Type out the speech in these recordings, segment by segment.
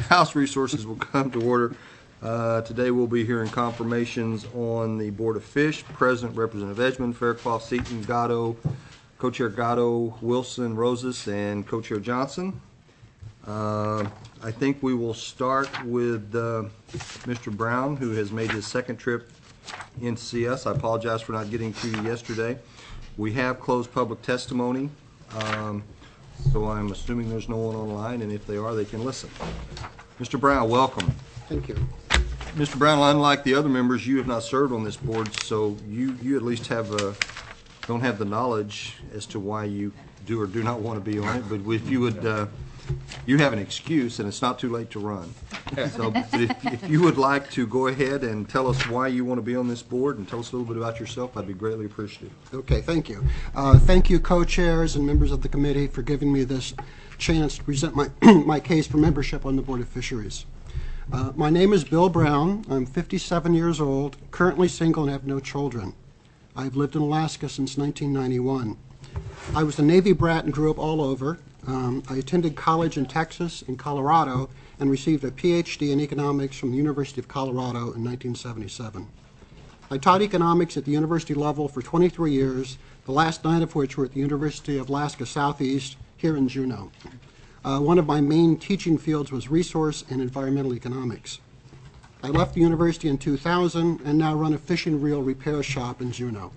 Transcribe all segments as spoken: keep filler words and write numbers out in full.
House Resources will come to order. Uh, today we'll be hearing confirmations on the Board of Fish. President, Representative Edgman, Faircloth, Seaton, Gatto, Co-Chair Gatto, Wilson, Rosas, and Co-Chair Johnson. Uh, I think we will start with uh, Mister Brown, who has made his second trip in to see us. I apologize for not getting to you yesterday. We have closed public testimony, um, so I'm assuming there's no one online, and if they are, they can listen. Mister Brown, welcome. Thank you. Mister Brown, unlike the other members, you have not served on this board, so you, you at least have a, don't have the knowledge as to why you do or do not want to be on it, but if you would, uh, you have an excuse, and it's not too late to run. So but if, if you would like to go ahead and tell us why you want to be on this board and tell us a little bit about yourself, I'd be greatly appreciative. Okay, thank you. Uh, thank you, co-chairs and members of the committee, for giving me this chance to present my, my case for membership on the Board of Fisheries. Uh, my name is Bill Brown. I'm fifty-seven years old, currently single and have no children. I've lived in Alaska since nineteen ninety-one. I was a Navy brat and grew up all over. Um, I attended college in Texas and Colorado and received a P H D in economics from the University of Colorado in nineteen seventy-seven. I taught economics at the university level for twenty-three years, the last nine of which were at the University of Alaska Southeast here in Juneau. Uh, one of my main teaching fields was resource and environmental economics. I left the university in two thousand and now run a fishing reel repair shop in Juneau.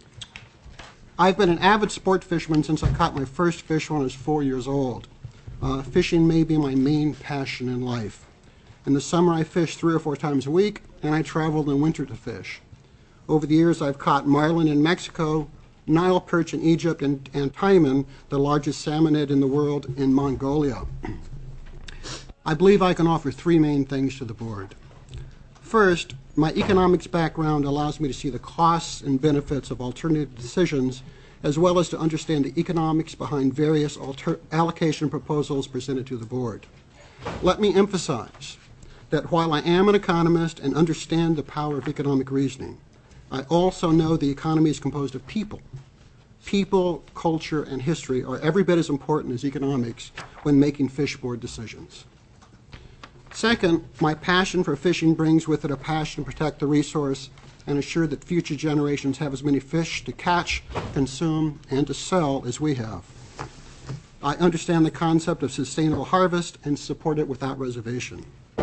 I've been an avid sport fisherman since I caught my first fish when I was four years old. Uh, fishing may be my main passion in life. In the summer, I fish three or four times a week, and I travel in winter to fish. Over the years, I've caught marlin in Mexico, Nile perch in Egypt, and, and taimen, the largest salmonid in the world, in Mongolia. I believe I can offer three main things to the board. First, my economics background allows me to see the costs and benefits of alternative decisions, as well as to understand the economics behind various alter- allocation proposals presented to the board. Let me emphasize that while I am an economist and understand the power of economic reasoning, I also know the economy is composed of people. People, culture, and history are every bit as important as economics when making fish board decisions. Second, my passion for fishing brings with it a passion to protect the resource and ensure that future generations have as many fish to catch, consume, and to sell as we have. I understand the concept of sustainable harvest and support it without reservation.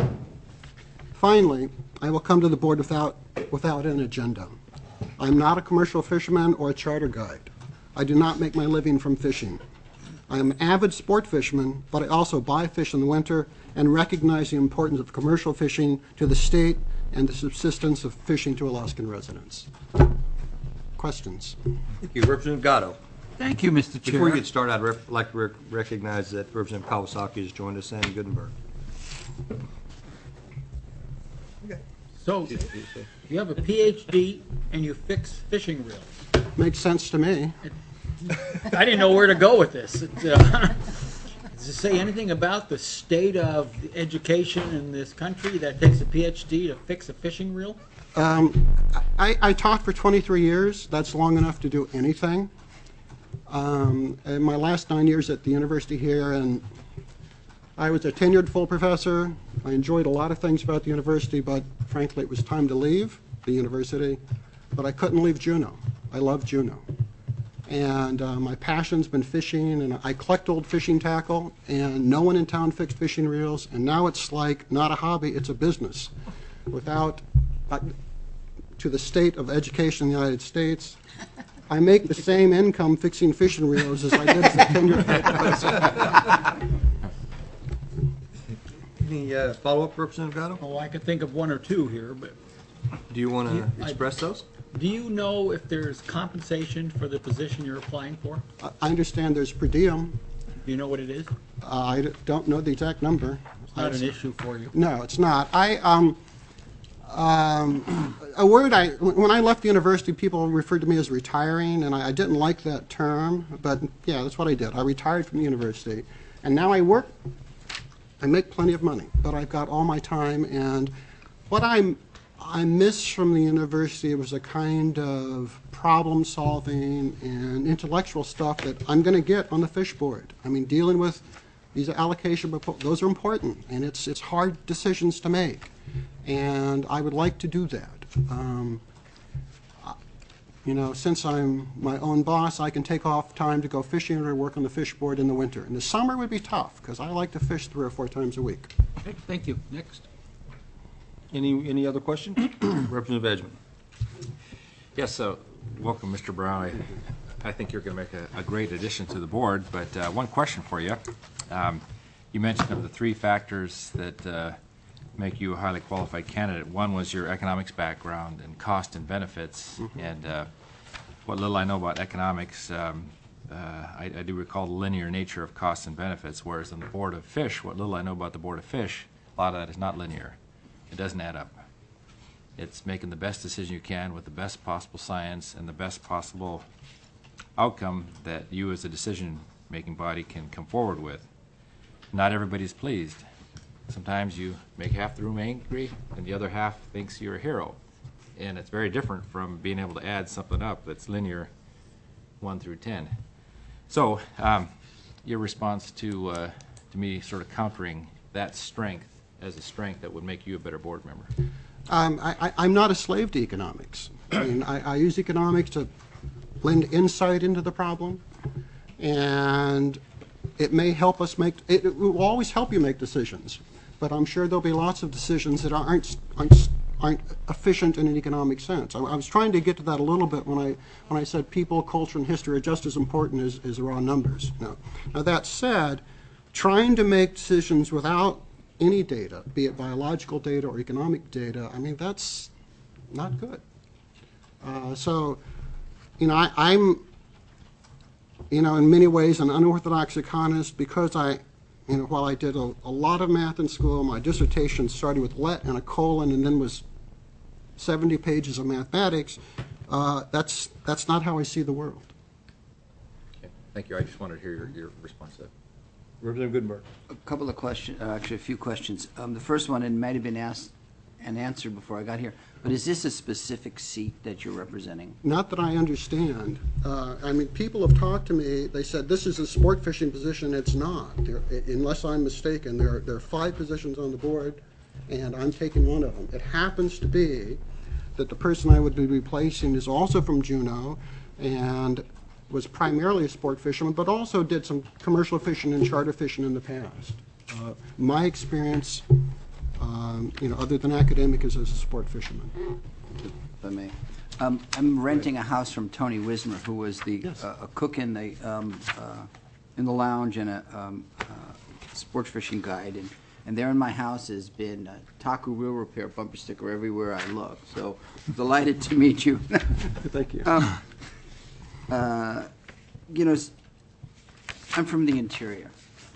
Finally, I will come to the board without, without an agenda. I'm not a commercial fisherman or a charter guide. I do not make my living from fishing. I am an avid sport fisherman, but I also buy fish in the winter and recognize the importance of commercial fishing to the state and the subsistence of fishing to Alaskan residents. Questions? Thank you. Representative Gatto. Thank you, Mister Chair. Before you get started, I'd rep- like to rec- recognize that Representative Kawasaki has joined us, and Goodenberg. Okay. So, you have a P H D and you fix fishing reels. Makes sense to me. It, I didn't know where to go with this. It, uh, does it say anything about the state of education in this country that takes a P H D to fix a fishing reel? Um, I, I taught for twenty-three years. That's long enough to do anything. Um, in my last nine years at the university here, and I was a tenured full professor. I enjoyed a lot of things about the university, but frankly, it was time to leave the university. But I couldn't leave Juneau. I love Juneau. And uh, my passion's been fishing, and I collect old fishing tackle, and no one in town fixed fishing reels, and now it's like not a hobby, it's a business. Without, uh, to the state of education in the United States, I make the same income fixing fishing reels as I did as a tenured professor. Any uh, follow-up, Representative Gatto? Oh, I could think of one or two here, but Do you want to You- I- express those? do you know if there's compensation for the position you're applying for? I I understand there's per diem. Do you know what it is? Uh, I d- don't know the exact number. It's not an issue for you. No, it's not. I um, um, a word I when I left the university, people referred to me as retiring, and I, I didn't like that term. But yeah, that's what I did. I retired from the university, and now I work. I make plenty of money, but I've got all my time. And what I'm I miss from the university was a kind of problem solving and intellectual stuff that I'm going to get on the fish board. I mean, dealing with these allocation propo- those are important, and it's it's hard decisions to make, and I would like to do that. Um, You know, since I'm my own boss, I can take off time to go fishing or work on the fish board in the winter. In the summer would be tough, because I like to fish three or four times a week. Okay, thank you. Next. Any, any other questions? Representative Edgman. Yes, so welcome, Mister Brown. I, I think you're going to make a, a great addition to the board, but uh, one question for you. Um, you mentioned of the three factors that uh, make you a highly qualified candidate. One was your economics background and cost and benefits, mm-hmm. and uh, what little I know about economics, um, uh, I, I do recall the linear nature of costs and benefits, whereas on the Board of Fish, what little I know about the Board of Fish, a lot of that is not linear. It doesn't add up. It's making the best decision you can with the best possible science and the best possible outcome that you as a decision-making body can come forward with. Not everybody's pleased. Sometimes you make half the room angry and the other half thinks you're a hero. And it's very different from being able to add something up that's linear one through ten. So um, your response to, uh, to me sort of countering that strength as a strength that would make you a better board member. Um, I, I, I'm not a slave to economics. I mean, I, I use economics to lend insight into the problem, and it may help us make, it, it will always help you make decisions, but I'm sure there'll be lots of decisions that aren't, aren't, aren't efficient in an economic sense. I, I was trying to get to that a little bit when I, when I said people, culture, and history are just as important as, as raw numbers. Now, now, that said, trying to make decisions without any data, be it biological data or economic data, I mean, that's not good. Uh, so, you know, I, I'm, you know, in many ways an unorthodox economist because I, you know, while I did a, a lot of math in school, my dissertation started with let and a colon and then was seventy pages of mathematics, uh, that's, that's not how I see the world. Okay. Thank you. I just wanted to hear your, your response to that. Representative Gutenberg. A couple of questions, uh, actually a few questions. Um, the first one, it might have been asked and answered before I got here, but is this a specific seat that you're representing? Not that I understand. Uh, I mean, people have talked to me, they said this is a sport fishing position. It's not. There, unless I'm mistaken, there are, there are five positions on the board, and I'm taking one of them. It happens to be that the person I would be replacing is also from Juneau, and was primarily a sport fisherman, but also did some commercial fishing and charter fishing in the past. Uh, my experience, um, you know, other than academic, is as a sport fisherman. If I may. Um, I'm renting a house from Tony Wismer, who was the Yes. uh, a cook in the um, uh, in the lounge and a um, uh, sports fishing guide, and and there in my house has been uh, Taku Wheel Repair bumper sticker everywhere I look. So delighted to meet you. Thank you. Um, Uh, you know, I'm from the interior,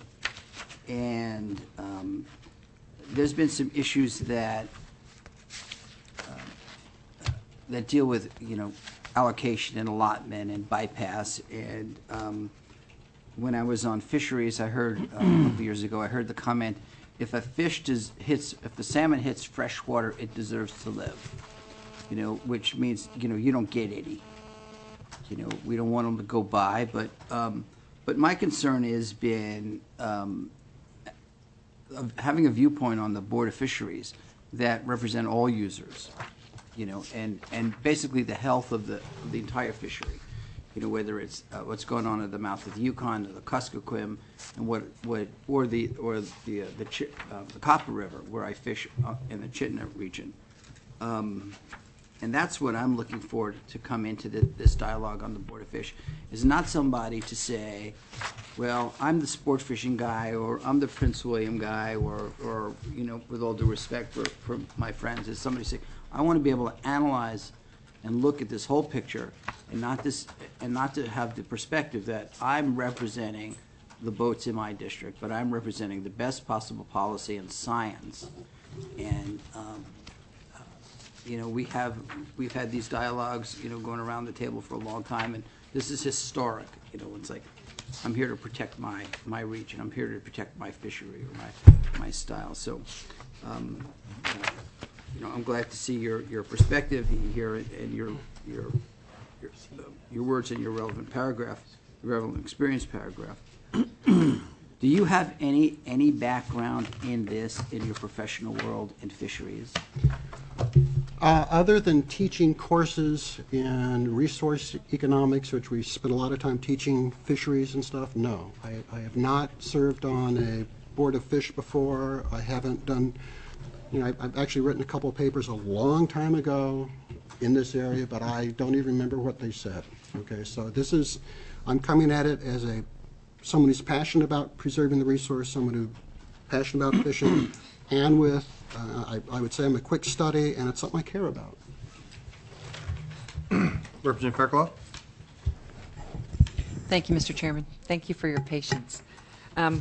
and um, there's been some issues that uh, that deal with, you know, allocation and allotment and bypass. And um, when I was on fisheries, I heard uh, a couple of years ago, I heard the comment: if a fish does hits, if the salmon hits fresh water, it deserves to live. You know, which means, you know, you don't get any. You know, we don't want them to go by, but um, but my concern has been um, of having a viewpoint on the Board of Fisheries that represent all users, you know, and, and basically the health of the of the entire fishery, you know, whether it's uh, what's going on at the mouth of the Yukon or the Kuskokwim, and what what or the or the uh, the Ch- uh, the Copper River where I fish uh, in the Chitina region. Um, And that's what I'm looking for to come into the, this dialogue on the Board of Fish, is not somebody to say, well, I'm the sport fishing guy, or I'm the Prince William guy, or, or you know, with all due respect for, for my friends, is somebody say, I want to be able to analyze and look at this whole picture, and not this, and not to have the perspective that I'm representing the boats in my district, but I'm representing the best possible policy and science. And um, You know, we have, we've had these dialogues, you know, going around the table for a long time, and this is historic. You know, it's like, I'm here to protect my, my region. I'm here to protect my fishery or my, my style. So, um, you know, I'm glad to see your, your perspective here and your, your, your, uh, your words in your relevant paragraph, your relevant experience paragraph. Do you have any, any background in this, in your professional world in fisheries? Uh, other than teaching courses in resource economics, which we spent a lot of time teaching fisheries and stuff, no. I, I have not served on a board of fish before. I haven't done, you know, I've, I've actually written a couple of papers a long time ago in this area, but I don't even remember what they said. Okay, so this is, I'm coming at it as a someone who's passionate about preserving the resource, someone who's passionate about fishing, and with, uh, I, I would say I'm a quick study, and it's something I care about. Representative Fairclough? Thank you, Mister Chairman. Thank you for your patience. Um,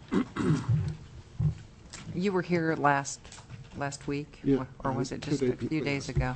you were here last last week, Yeah, or was it two just a days- few days ago?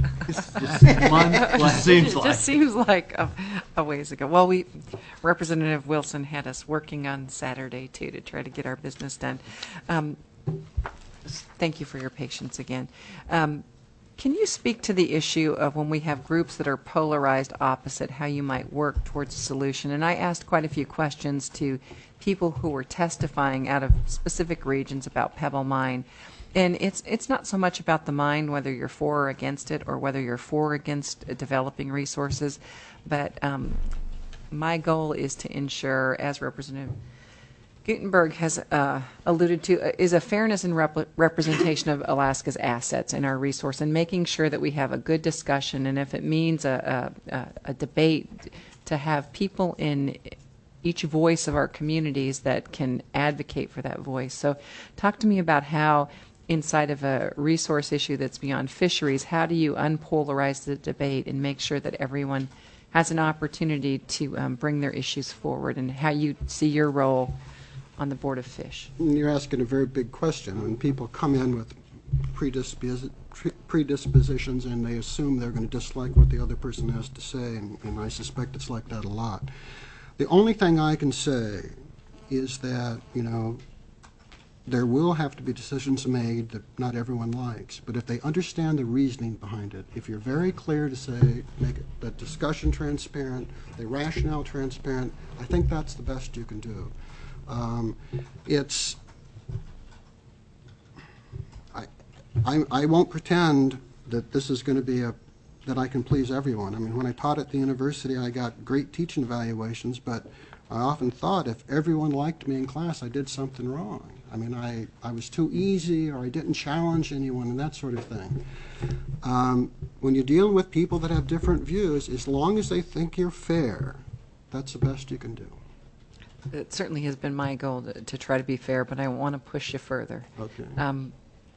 Seems It just seems like a, a ways ago. Well, we, Representative Wilson had us working on Saturday, too, to try to get our business done. Um, Thank you for your patience again. Um, Can you speak to the issue of when we have groups that are polarized opposite, how you might work towards a solution? And I asked quite a few questions to people who were testifying out of specific regions about Pebble Mine. And it's it's not so much about the mine, whether you're for or against it, or whether you're for or against uh, developing resources, but um, my goal is to ensure, as Representative Gutenberg has uh, alluded to, uh, is a fairness and rep- representation of Alaska's assets and our resource, and making sure that we have a good discussion, and if it means a, a, a debate, to have people in each voice of our communities that can advocate for that voice. So talk to me about how, inside of a resource issue that's beyond fisheries, how do you unpolarize the debate and make sure that everyone has an opportunity to um, bring their issues forward, and how you see your role on the Board of Fish? You're asking a very big question. When people come in with predispos- predispositions and they assume they're going to dislike what the other person has to say, and, and I suspect it's like that a lot. The only thing I can say is that, you know, there will have to be decisions made that not everyone likes, but if they understand the reasoning behind it, if you're very clear to say, make it, the discussion transparent, the rationale transparent, I think that's the best you can do. Um, it's, I, I, I won't pretend that this is going to be a, that I can please everyone. I mean, when I taught at the university, I got great teaching evaluations, but I often thought if everyone liked me in class, I did something wrong. I mean, I, I was too easy, or I didn't challenge anyone, and that sort of thing. Um, when you deal with people that have different views, as long as they think you're fair, that's the best you can do. It certainly has been my goal to, to try to be fair, but I want to push you further. Okay. Um,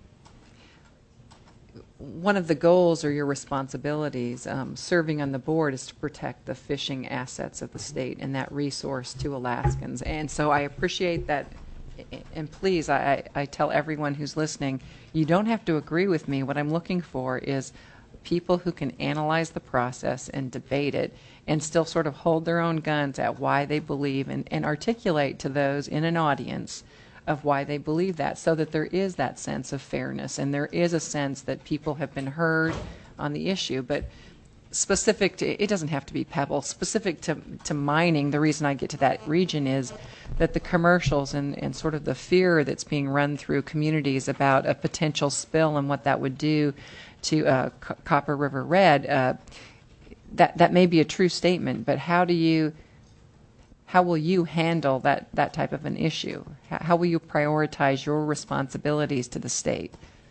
one of the goals or your responsibilities um, serving on the board is to protect the fishing assets of the state and that resource to Alaskans. And so I appreciate that. And please, I, I tell everyone who's listening, you don't have to agree with me. What I'm looking for is people who can analyze the process and debate it and still sort of hold their own guns at why they believe, and, and articulate to those in an audience of why they believe that, so that there is that sense of fairness and there is a sense that people have been heard on the issue. But specific to, it doesn't have to be Pebble, specific to, to mining, the reason I get to that region is that the commercials and, and sort of the fear that's being run through communities about a potential spill and what that would do to uh, C- Copper River Red, uh, that, that may be a true statement, but how do you, how will you handle that, that type of an issue? How, how will you prioritize your responsibilities to the state?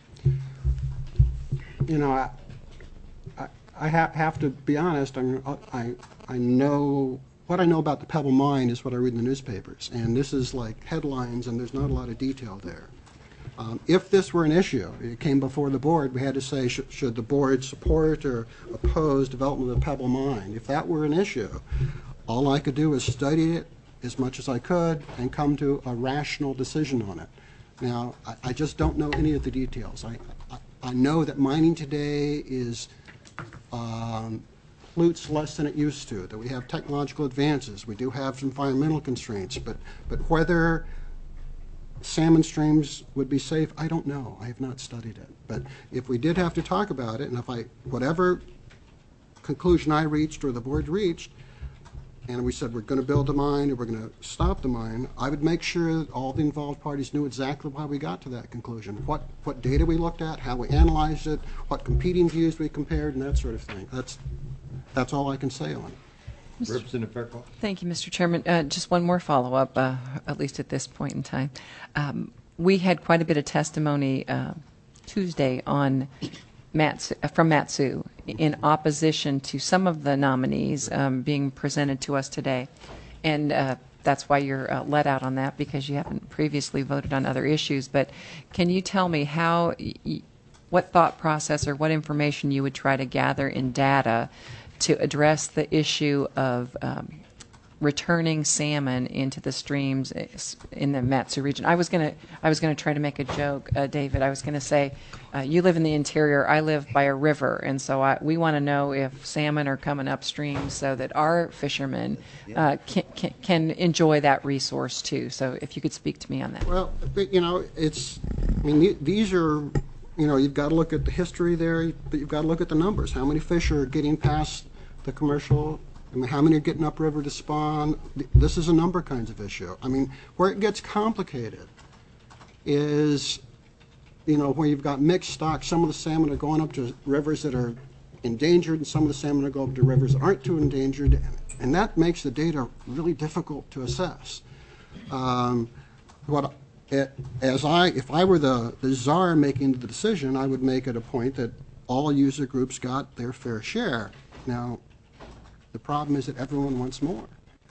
You know, I, I, I ha- have to be honest. I'm, I, I know what I know about the Pebble Mine is what I read in the newspapers, and this is like headlines, and there's not a lot of detail there. Um, if this were an issue, it came before the board, we had to say, sh- should the board support or oppose development of the Pebble Mine? If that were an issue, all I could do is study it as much as I could and come to a rational decision on it. Now, I, I just don't know any of the details. I, I, I know that mining today is um, pollutes less than it used to, that we have technological advances. We do have some environmental constraints, but, but whether salmon streams would be safe, I don't know. I have not studied it. But if we did have to talk about it, and if I, whatever conclusion I reached or the board reached, and we said we're going to build the mine or we're going to stop the mine, I would make sure that all the involved parties knew exactly why we got to that conclusion, what what data we looked at, how we analyzed it, what competing views we compared, and that sort of thing. That's that's all I can say on it. Representative Fairclough. Thank you, Mister Chairman. Uh, just one more follow-up, uh, at least at this point in time. Um, we had quite a bit of testimony uh, Tuesday on Matt, from Matsu in opposition to some of the nominees um, being presented to us today. And uh, that's why you're uh, let out on that, because you haven't previously voted on other issues. But can you tell me how, y- what thought process or what information you would try to gather in data to address the issue of um, returning salmon into the streams in the Matsu region? I was gonna, I was gonna try to make a joke, uh, David. I was gonna say, uh, you live in the interior, I live by a river, and so I, we want to know if salmon are coming upstream so that our fishermen uh, can, can can enjoy that resource too. So if you could speak to me on that. Well, but, you know, it's, I mean, th- these are, you know, you've got to look at the history there, but you've got to look at the numbers. How many fish are getting past the commercial? I mean, how many are getting upriver to spawn? Th- This is a number kinds of issue. I mean, where it gets complicated is, you know, where you've got mixed stocks. Some of the salmon are going up to rivers that are endangered, and some of the salmon are going up to rivers that aren't too endangered, and that makes the data really difficult to assess. Um, what it, as I, if I were the, the czar making the decision, I would make it a point that all user groups got their fair share. Now, the problem is that everyone wants more.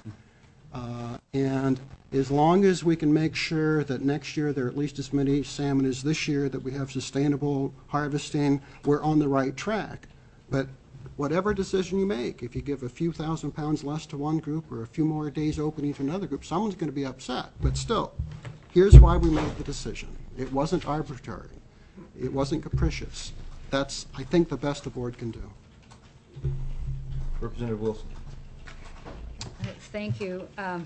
Uh, and as long as we can make sure that next year there are at least as many salmon as this year, that we have sustainable harvesting, we're on the right track. But whatever decision you make, if you give a few thousand pounds less to one group or a few more days opening to another group, someone's going to be upset. But still, here's why we made the decision. It wasn't arbitrary. It wasn't capricious. That's, I think, the best the board can do. Representative Wilson. Thank you. Um,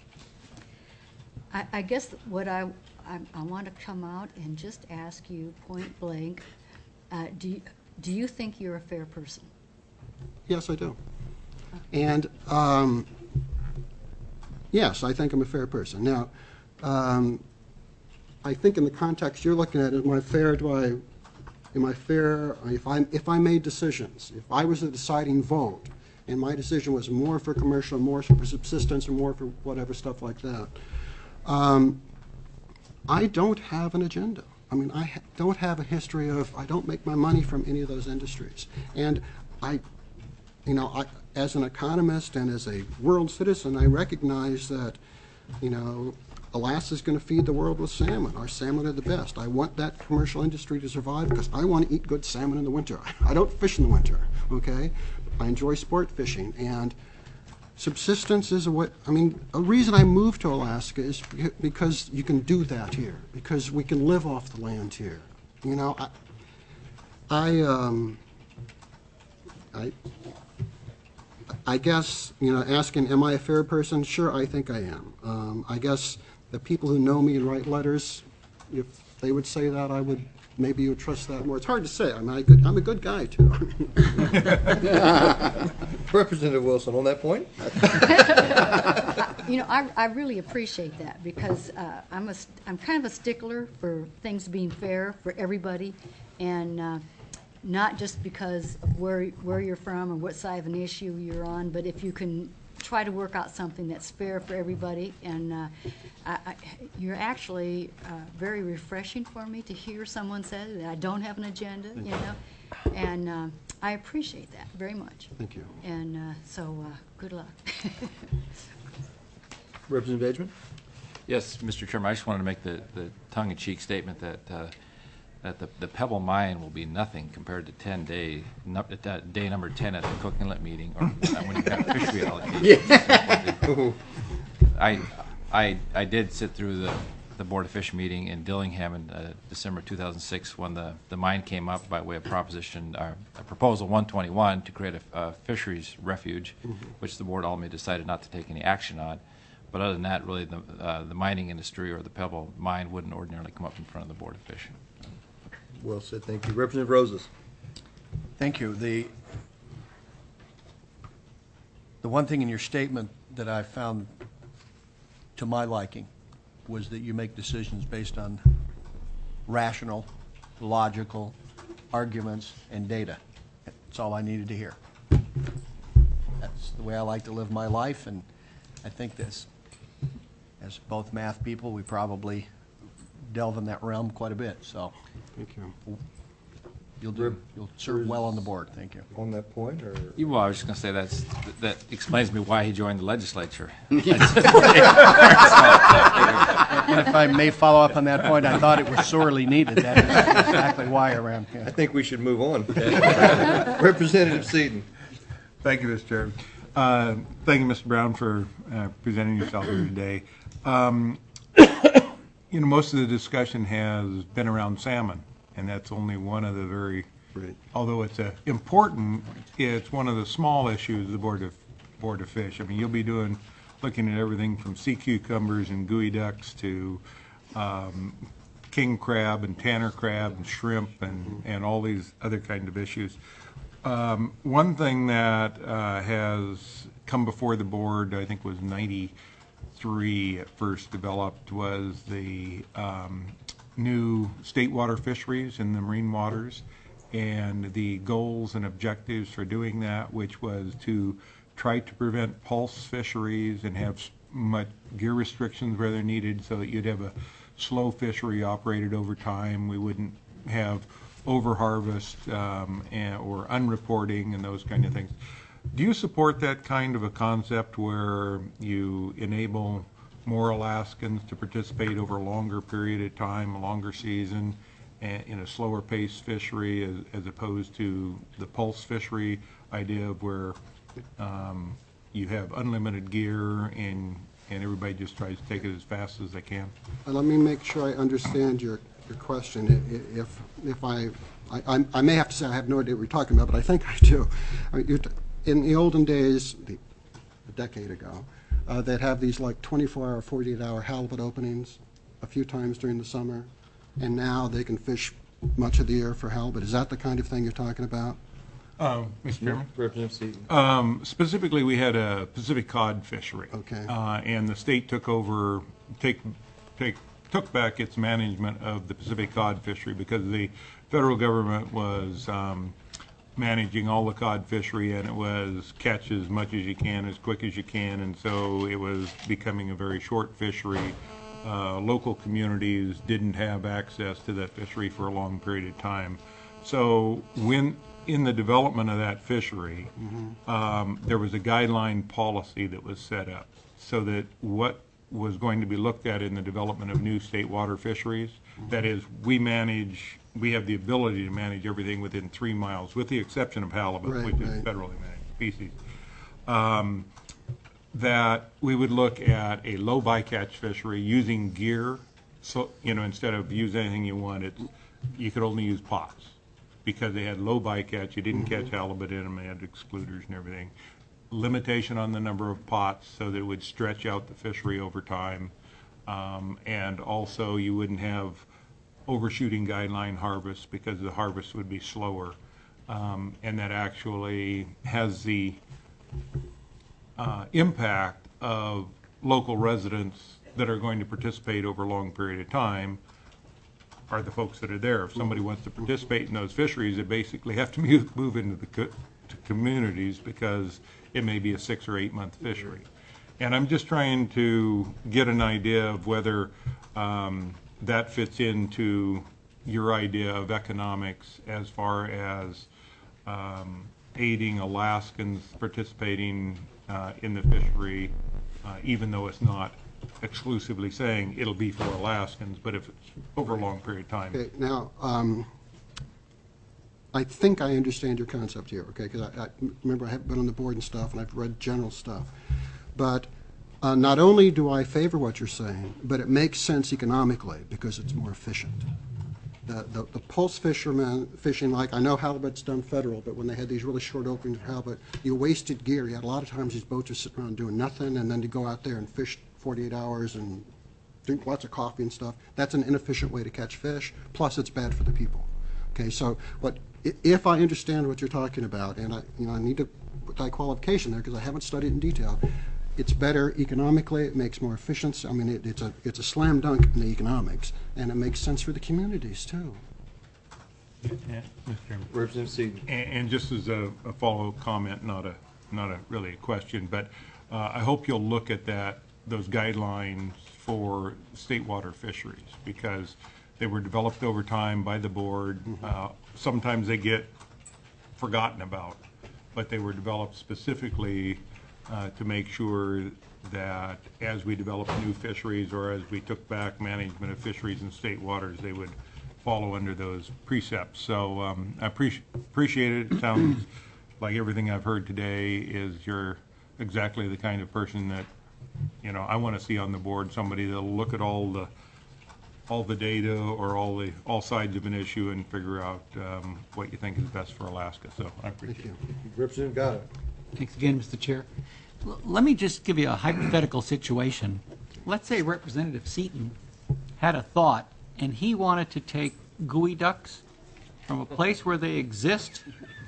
I, I guess what I, I, I want to come out and just ask you point blank, uh, do you, do you think you're a fair person? Yes, I do. And um, yes, I think I'm a fair person. Now, um, I think in the context you're looking at, am I fair? Do I, am I fair? If I if I made decisions, if I was a deciding vote, and my decision was more for commercial, more for subsistence, or more for whatever stuff like that, um, I don't have an agenda. I mean, I ha- don't have a history of, I don't make my money from any of those industries. And I, you know, I, as an economist and as a world citizen, I recognize that, you know, Alaska's going to feed the world with salmon. Our salmon are the best. I want that commercial industry to survive because I want to eat good salmon in the winter. I don't fish in the winter, okay? I enjoy sport fishing, and subsistence is a way, I mean, a reason I moved to Alaska is because you can do that here, because we can live off the land here. You know, I, I, um, I, I guess, you know, asking, am I a fair person? Sure, I think I am. Um, I guess the people who know me and write letters, if they would say that, I would, maybe you would trust that more. It's hard to say. I mean, I good, I'm a good guy, too. Representative Wilson, on that point? You know, I, I really appreciate that because uh, I'm a, I'm kind of a stickler for things being fair for everybody, and uh, not just because of where where you're from or what side of an issue you're on, but if you can try to work out something that's fair for everybody. And uh, I, I, you're actually uh, very refreshing for me to hear someone say that I don't have an agenda, you know, and uh, I appreciate that very much. Thank you. And uh, so, uh, good luck. Representative Edgman? Yes, Mister Chairman, I just wanted to make the, the tongue-in-cheek statement that uh, that the, the Pebble Mine will be nothing compared to ten day, nu- uh, day number ten at the Cook Inlet meeting, or uh, when you got fishery allocation. I, I, I did sit through the, the Board of Fish meeting in Dillingham in uh, December two thousand six when the, the mine came up by way of proposition, uh, proposal one twenty-one to create a, a fisheries refuge, mm-hmm. which the board ultimately decided not to take any action on. But other than that, really, the, uh, the mining industry or the Pebble mine wouldn't ordinarily come up in front of the Board of Fish. Well said, thank you. Representative Roses? Thank you. The The one thing in your statement that I found to my liking was that you make decisions based on rational, logical arguments and data. That's all I needed to hear. That's the way I like to live my life, and I think this, as both math people, we probably delve in that realm quite a bit, so Thank you. you'll do, you'll serve well on the board. Thank you. On that point, or? Well, I was just going to say that's, that explains me why he joined the legislature. And if I may follow up on that point, I thought it was sorely needed. That is exactly why around here. I think we should move on. Representative Seaton. Thank you, Mister Chairman. Uh, Thank you, Mister Brown, for uh, presenting yourself here today. Um, You know, most of the discussion has been around salmon, and that's only one of the very, Right. although it's a important, it's one of the small issues of the Board of, Board of Fish. I mean, you'll be doing, looking at everything from sea cucumbers and gooey ducks to um, king crab and tanner crab and shrimp and, and all these other kind of issues. Um, one thing that uh, has come before the board, I think was ninety-three at first developed, was the um, new state water fisheries in the marine waters and the goals and objectives for doing that, which was to try to prevent pulse fisheries and have s- much gear restrictions where they're needed so that you'd have a slow fishery operated over time. We wouldn't have overharvest um, and, or unreporting and those kind of things. Do you support that kind of a concept where you enable more Alaskans to participate over a longer period of time, a longer season, and in a slower paced fishery as, as opposed to the pulse fishery idea of where um, you have unlimited gear and, and everybody just tries to take it as fast as they can? Uh, Let me make sure I understand your, your question. I- i- If, if I, I, I'm- I may have to say I have no idea what you're talking about, but I think I do. I mean, you're t- In the olden days, the- a decade ago, uh, they'd have these like twenty-four hour, forty-eight hour halibut openings a few times during the summer, and now they can fish much of the year for halibut. Is that the kind of thing you're talking about? Uh, Mister Chairman? Representative Seaton. Um, specifically, we had a Pacific cod fishery. Okay. Uh, and the state took over, take, take, took back its management of the Pacific cod fishery because the federal government was um, managing all the cod fishery, and it was catch as much as you can, as quick as you can, and so it was becoming a very short fishery. Uh, local communities didn't have access to that fishery for a long period of time. So when, in the development of that fishery, um, there was a guideline policy that was set up so that what was going to be looked at in the development of new state water fisheries, that is, we manage, we have the ability to manage everything within three miles, with the exception of halibut, Right, which is right. federally managed species. Um, that we would look at a low bycatch fishery using gear, so, you know, instead of use anything you wanted, you could only use pots. Because they had low bycatch, you didn't catch halibut in them, they had excluders and everything. Limitation on the number of pots so that it would stretch out the fishery over time. Um, and also you wouldn't have overshooting guideline harvests because the harvest would be slower. Um, and that actually has the uh, impact of local residents that are going to participate over a long period of time are the folks that are there. If somebody wants to participate in those fisheries, they basically have to move, move into the co- to communities because it may be a six or eight month fishery. And I'm just trying to get an idea of whether um, that fits into your idea of economics as far as um, aiding Alaskans participating uh, in the fishery, uh, even though it's not exclusively saying it'll be for Alaskans, but if it's over a long period of time. Okay, now, um, I think I understand your concept here, okay, because I, I, remember I have been on the board and stuff, and I've read general stuff. But uh, not only do I favor what you're saying, but it makes sense economically because it's more efficient. The, the, the pulse fishermen fishing, like, I know halibut's done federal, but when they had these really short openings of halibut, you wasted gear. You had a lot of times these boats are sitting around doing nothing, and then to go out there and fish forty-eight hours and drink lots of coffee and stuff. That's an inefficient way to catch fish, plus it's bad for the people. Okay, so what i- if I understand what you're talking about, and I, you know, I need to put that qualification there because I haven't studied in detail, it's better economically, it makes more efficiency. I mean, it, it's a it's a slam dunk in the economics, and it makes sense for the communities too. Yeah, Mister Chairman. Representative Seaton. And, and just as a, a follow comment, not a, not a really a question, but uh, I hope you'll look at that, those guidelines for state water fisheries, because they were developed over time by the board. Uh, sometimes they get forgotten about, but they were developed specifically uh, to make sure that as we develop new fisheries or as we took back management of fisheries in state waters, they would follow under those precepts. So um, I appreciate appreciate it. It sounds like everything I've heard today is you're exactly the kind of person that, you know, I want to see on the board, somebody that'll look at all the all the data or all the all sides of an issue and figure out um, what you think is best for Alaska. So I appreciate it. Representative Gatto. Thanks again, Mister Chair. L- Let me just give you a hypothetical situation. Let's say Representative Seaton had a thought, and he wanted to take gooey ducks from a place where they exist.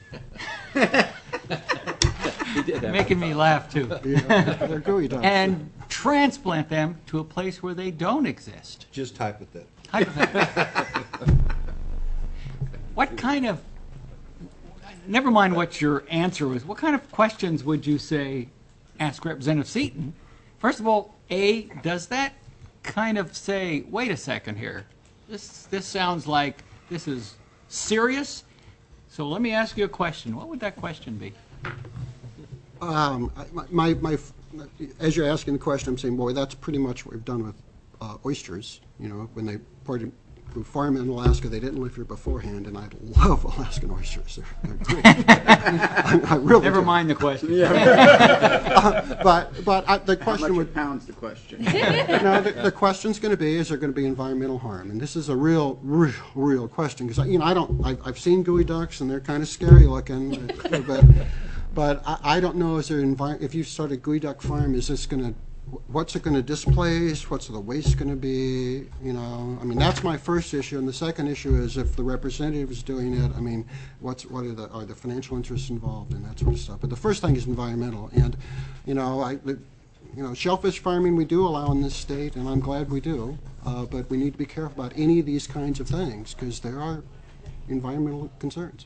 Making me laugh, too. Yeah, they're gooey ducks. And transplant them to a place where they don't exist. Just hypothetical. Hypothetical. What kind of, never mind what your answer was, what kind of questions would you say, ask Representative Seaton? First of all, A, does that kind of say, wait a second here, this, this sounds like this is serious? So let me ask you a question. What would that question be? Um, I- my, my, as you're asking the question, I'm saying, boy, that's pretty much what we've done with uh, oysters. You know, when they poured who farm in Alaska, they didn't live here beforehand, and I love Alaskan oysters. They're, they're great. I, I really Never do. mind the question. uh, but but I, the How question much a would pound's the question? no, the, the question's going to be: is there going to be environmental harm? And this is a real, real, real question because you know I don't. I've, I've seen gooey ducks, and they're kind of scary looking, but but, but I, I don't know. Is there envi- if you start a gooey duck farm, is this going to what's it going to displace? What's the waste going to be? You know, I mean, that's my first issue. And the second issue is if the representative is doing it, I mean, what's what are the are the financial interests involved and that sort of stuff. But the first thing is environmental. And, you know, I, you know, shellfish farming we do allow in this state, and I'm glad we do. Uh, but we need to be careful about any of these kinds of things because there are environmental concerns.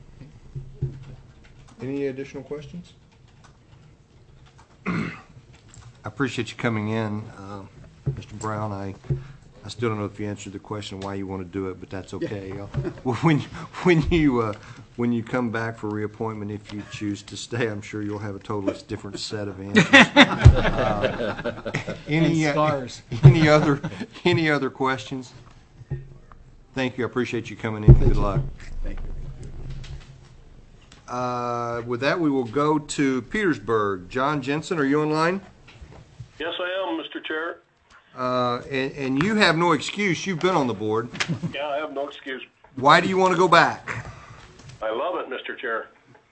Any additional questions? I appreciate you coming in, uh, Mister Brown. I, I still don't know if you answered the question why you want to do it, but that's okay. Uh, when when you uh, when you come back for reappointment, if you choose to stay, I'm sure you'll have a totally different set of answers. Uh, any And scars. Uh, any other any other questions? Thank you. I appreciate you coming in. Good luck. Thank you. Uh, with that, we will go to Petersburg. John Jensen, are you online? Yes, I am, Mister Chair. Uh, and, and you have no excuse. You've been on the board. Yeah, I have no excuse. Why do you want to go back? I love it, Mister Chair.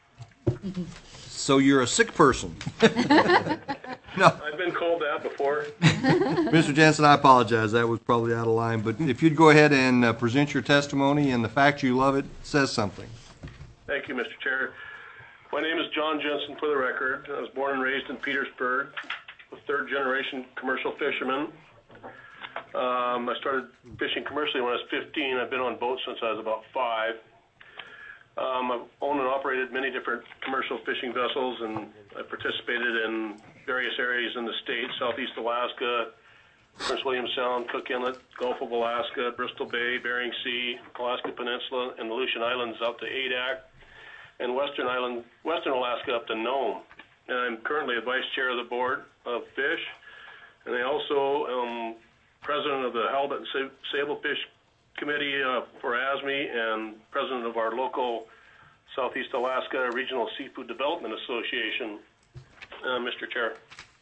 So you're a sick person. No, I've been called that before. Mister Jensen, I apologize. That was probably out of line. But if you'd go ahead and uh, present your testimony, and the fact you love it says something. Thank you, Mister Chair. My name is John Jensen, for the record. I was born and raised in Petersburg, a third-generation commercial fisherman. Um, I started fishing commercially when I was fifteen. I've been on boats since I was about five. Um, I've owned and operated many different commercial fishing vessels, and I participated in various areas in the state: Southeast Alaska, Prince William Sound, Cook Inlet, Gulf of Alaska, Bristol Bay, Bering Sea, Alaska Peninsula, and the Aleutian Islands out to Adak, and Western Island, Western Alaska up to Nome. And I'm currently a vice chair of the board of Fish, and I also am president of the Halibut and Sa- Sablefish Committee uh, for A S M E and president of our local Southeast Alaska Regional Seafood Development Association, uh, Mister Chair.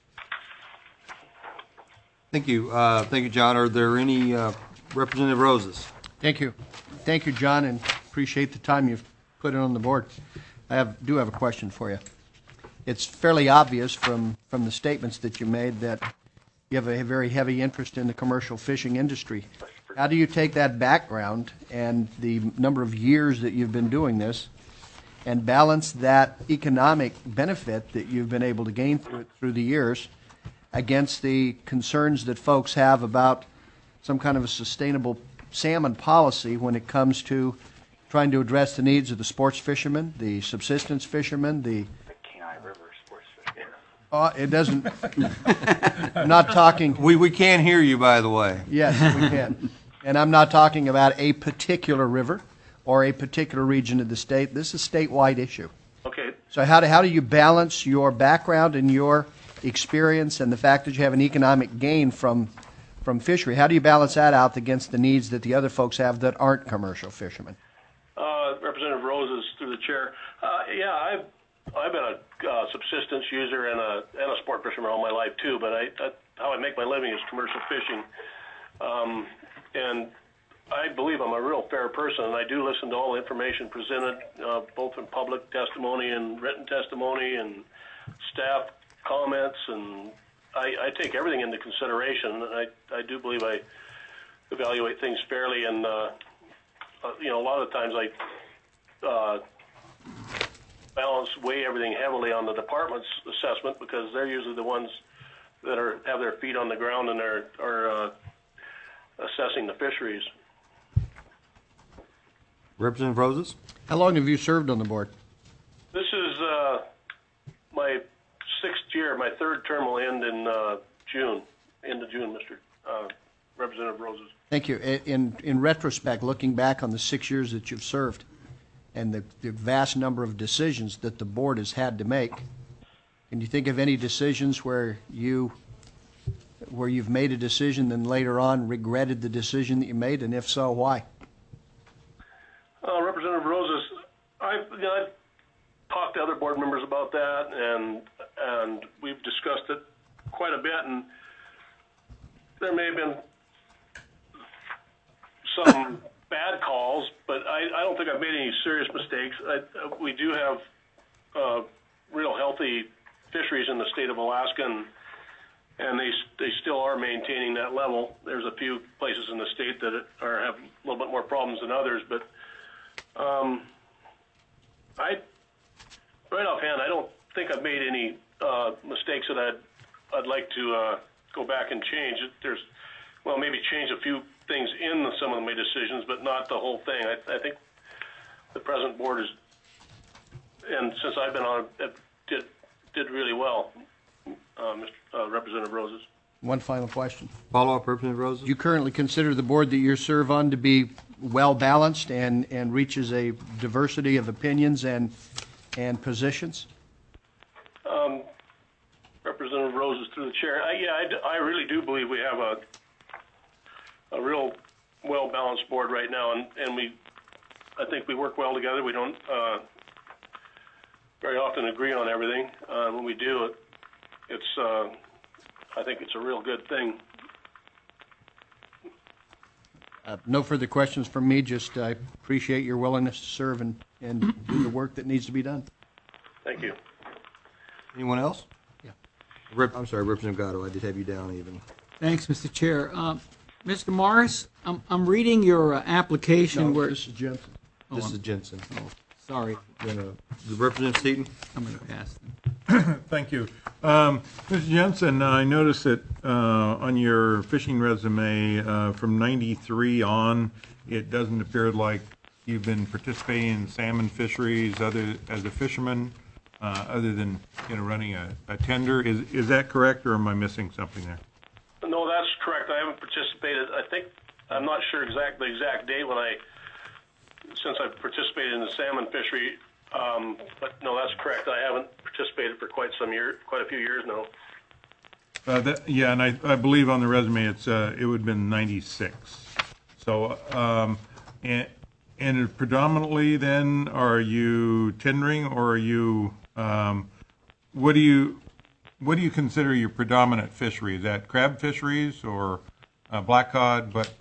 Thank you. Uh, thank you, John. Are there any uh, Representative Roses? Thank you. Thank you, John, and appreciate the time you've put in on the board. I have, do have a question for you. It's fairly obvious from, from the statements that you made that you have a very heavy interest in the commercial fishing industry. How do you take that background and the number of years that you've been doing this and balance that economic benefit that you've been able to gain through, through the years against the concerns that folks have about some kind of a sustainable salmon policy when it comes to trying to address the needs of the sports fishermen, the subsistence fishermen, the Kenai River sports fishermen. Uh, it doesn't. I'm not talking. We, we can hear you, by the way. Yes, we can. And I'm not talking about a particular river or a particular region of the state. This is a statewide issue. Okay. So how do, how do you balance your background and your experience and the fact that you have an economic gain from from fishery? How do you balance that out against the needs that the other folks have that aren't commercial fishermen? Uh, Representative Roses, through the chair. Uh, yeah, I've I've been a uh, subsistence user and a and a sport fisherman all my life too. But I, I how I make my living is commercial fishing, um, and I believe I'm a real fair person, and I do listen to all the information presented, uh, both in public testimony and written testimony and staff comments, and I, I take everything into consideration. And I I do believe I evaluate things fairly, and uh, uh, you know, a lot of times I uh, balance weigh everything heavily on the department's assessment because they're usually the ones that are have their feet on the ground and are are uh, assessing the fisheries. Representative Roses? How long have you served on the board? This is uh, my sixth year. My third term will end in uh, June, end of June, Mister Uh, Representative Roses. Thank you. In in retrospect, looking back on the six years that you've served and the, the vast number of decisions that the board has had to make, can you think of any decisions where you where you've made a decision and later on regretted the decision that you made, and if so, why? Uh, Representative Roses, I've, you know, I've talked to other board members about that, and and we've discussed it quite a bit, and there may have been some bad calls, but I, I don't think I've made any serious mistakes. I, uh, we do have uh, real healthy fisheries in the state of Alaska, and, and they they still are maintaining that level. There's a few places in the state that are have a little bit more problems than others, but um, I right offhand, I don't think I've made any uh, mistakes that I'd I'd like to uh, go back and change. There's well, maybe change a few things in the, some of my decisions, but not the whole thing. I, I think the present board is, and since I've been on it, did did really well, uh, Mister Uh, Representative Roses. One final question. Follow-up, Representative Roses? Do you currently consider the board that you serve on to be well-balanced and, and reaches a diversity of opinions and and positions? Um, Representative Roses, through the chair. I, yeah, I, d- I really do believe we have a a real well-balanced board right now, and, and we, I think we work well together. We don't uh, very often agree on everything. Uh, when we do, it, it's uh, I think it's a real good thing. Uh, no further questions from me. Just I uh, appreciate your willingness to serve and, and do the work that needs to be done. Thank you. Anyone else? Yeah. Rep, I'm sorry, Representative Gatto. I did have you down even. Thanks, Mister Chair. Uh, Mister Morris, I'm, I'm reading your uh, application No, where... this is Jensen. This I'm- is Jensen. Oh, sorry. Then, uh, Representative Seaton? I'm going to pass them. Thank you. Um, Mister Jensen, I noticed that uh, on your fishing resume uh, from ninety-three on, it doesn't appear like you've been participating in salmon fisheries other as a fisherman, uh, other than you know running a, a tender. Is is that correct, or am I missing something there? No, that's correct. I haven't participated. I think I'm not sure exact the exact date when I, since I've participated in the salmon fishery. Um, but no, that's correct. I haven't participated for quite some year, quite a few years now. Uh, that, yeah, and I, I believe on the resume it's uh, it would have been ninety-six. So, um, and, and predominantly then, are you tendering, or are you um, what do you what do you consider your predominant fishery? Is that crab fisheries or uh, black cod? But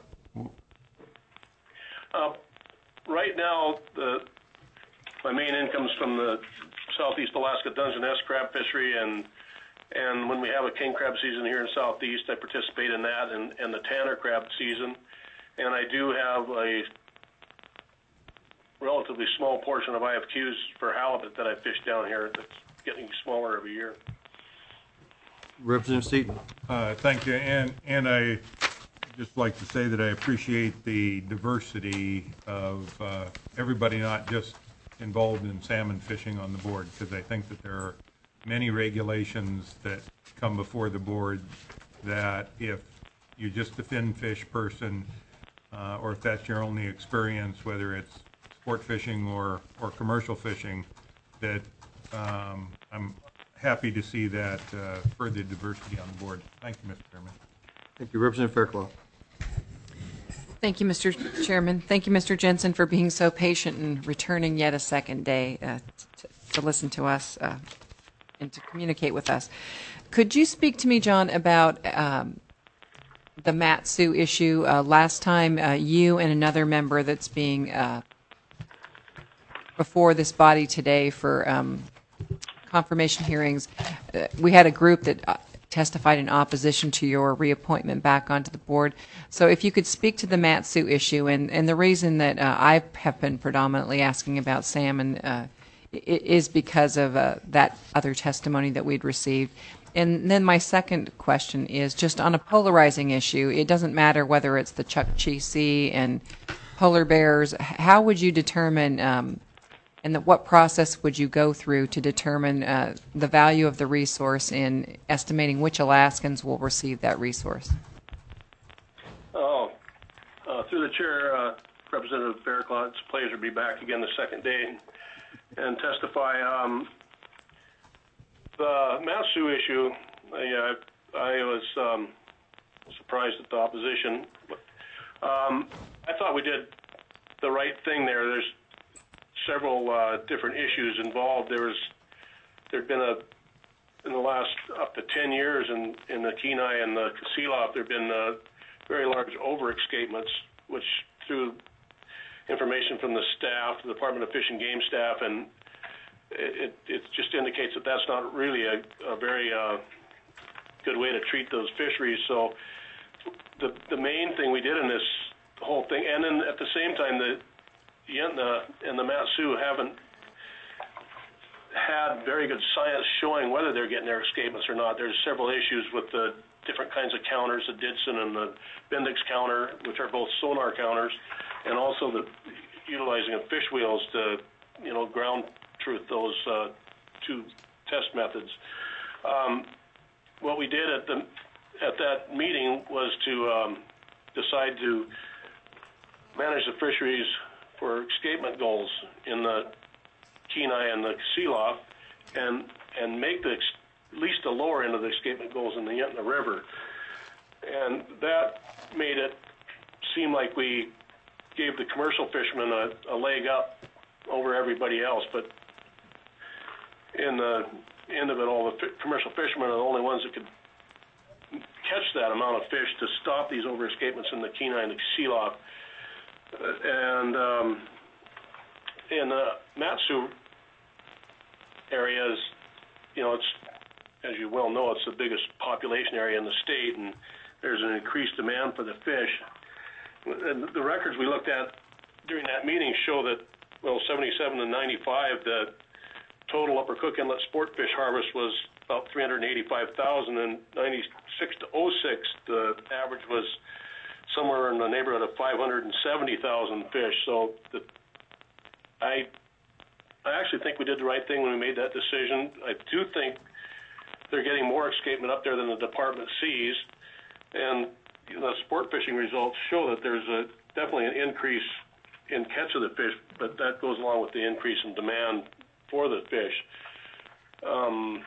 uh, right now, the my main income's from the Southeast Alaska Dungeness crab fishery, and and when we have a king crab season here in Southeast, I participate in that, and, and the Tanner crab season. and I do have a relatively small portion of I F Qs for halibut that I fish down here that's getting smaller every year. Representative Seaton. Uh, Thank you, and, and I just like to say that I appreciate the diversity of uh, everybody not just involved in salmon fishing on the board, because I think that there are many regulations that come before the board that if you're just a fin fish person, uh, or if that's your only experience, whether it's sport fishing or, or commercial fishing, that um, I'm happy to see that uh, further diversity on the board. Thank you, Mister Chairman. Thank you. Representative Fairclough. Thank you, Mister Chairman. Thank you, Mister Jensen, for being so patient and returning yet a second day uh, to, to listen to us uh, and to communicate with us. Could you speak to me, John, about um, the Mat-Su issue? Uh, last time, uh, you and another member that's being uh, before this body today for um, confirmation hearings, uh, we had a group that uh, testified in opposition to your reappointment back onto the board. So if you could speak to the Mat-Su issue, and, and the reason that uh, I have been predominantly asking about salmon uh, is because of uh, that other testimony that we'd received. And then my second question is just on a polarizing issue. It doesn't matter whether it's the Chukchi Sea and polar bears. How would you determine um, and the, what process would you go through to determine uh, the value of the resource in estimating which Alaskans will receive that resource? Oh, uh, through the chair, uh, Representative Fairclough, it's a pleasure to be back again the second day and testify. Um, the Mat-Su issue, I, I was um, surprised at the opposition. Um, I thought we did the right thing there. There's several uh, different issues involved. There was, there'd been a, in the last up to ten years in, in the Kenai and the Kasilof, there've been uh, very large over-escapements, which through information from the staff, the Department of Fish and Game staff, and it, it just indicates that that's not really a, a very uh, good way to treat those fisheries. So the, the main thing we did in this whole thing, and then at the same time, the Yentna and the Mat-Su haven't had very good science showing whether they're getting their escapements or not. There's several issues with the different kinds of counters, the Didson and the Bendix counter, which are both sonar counters, and also the utilizing of fish wheels to, you know, ground truth those uh, two test methods. Um, what we did at the at that meeting was to um, decide to manage the fisheries for escapement goals in the Kenai and the Kasilof, and and make the at least the lower end of the escapement goals in the Yentna River, and that made it seem like we gave the commercial fishermen a, a leg up over everybody else. But in the end of it all, the fi- commercial fishermen are the only ones that could catch that amount of fish to stop these over escapements in the Kenai and the Kasilof. And um, in the Mat-Su areas, you know, it's, as you well know, it's the biggest population area in the state, and there's an increased demand for the fish. And the records we looked at during that meeting show that, well, seventy-seven to ninety-five, the total Upper Cook Inlet sport fish harvest was about three hundred eighty-five thousand, and ninety-six to oh six, the average was somewhere in the neighborhood of five hundred seventy thousand fish. So the, I, I actually think we did the right thing when we made that decision. I do think they're getting more escapement up there than the department sees, and you know, the sport fishing results show that there's a definitely an increase in catch of the fish, but that goes along with the increase in demand for the fish. Um,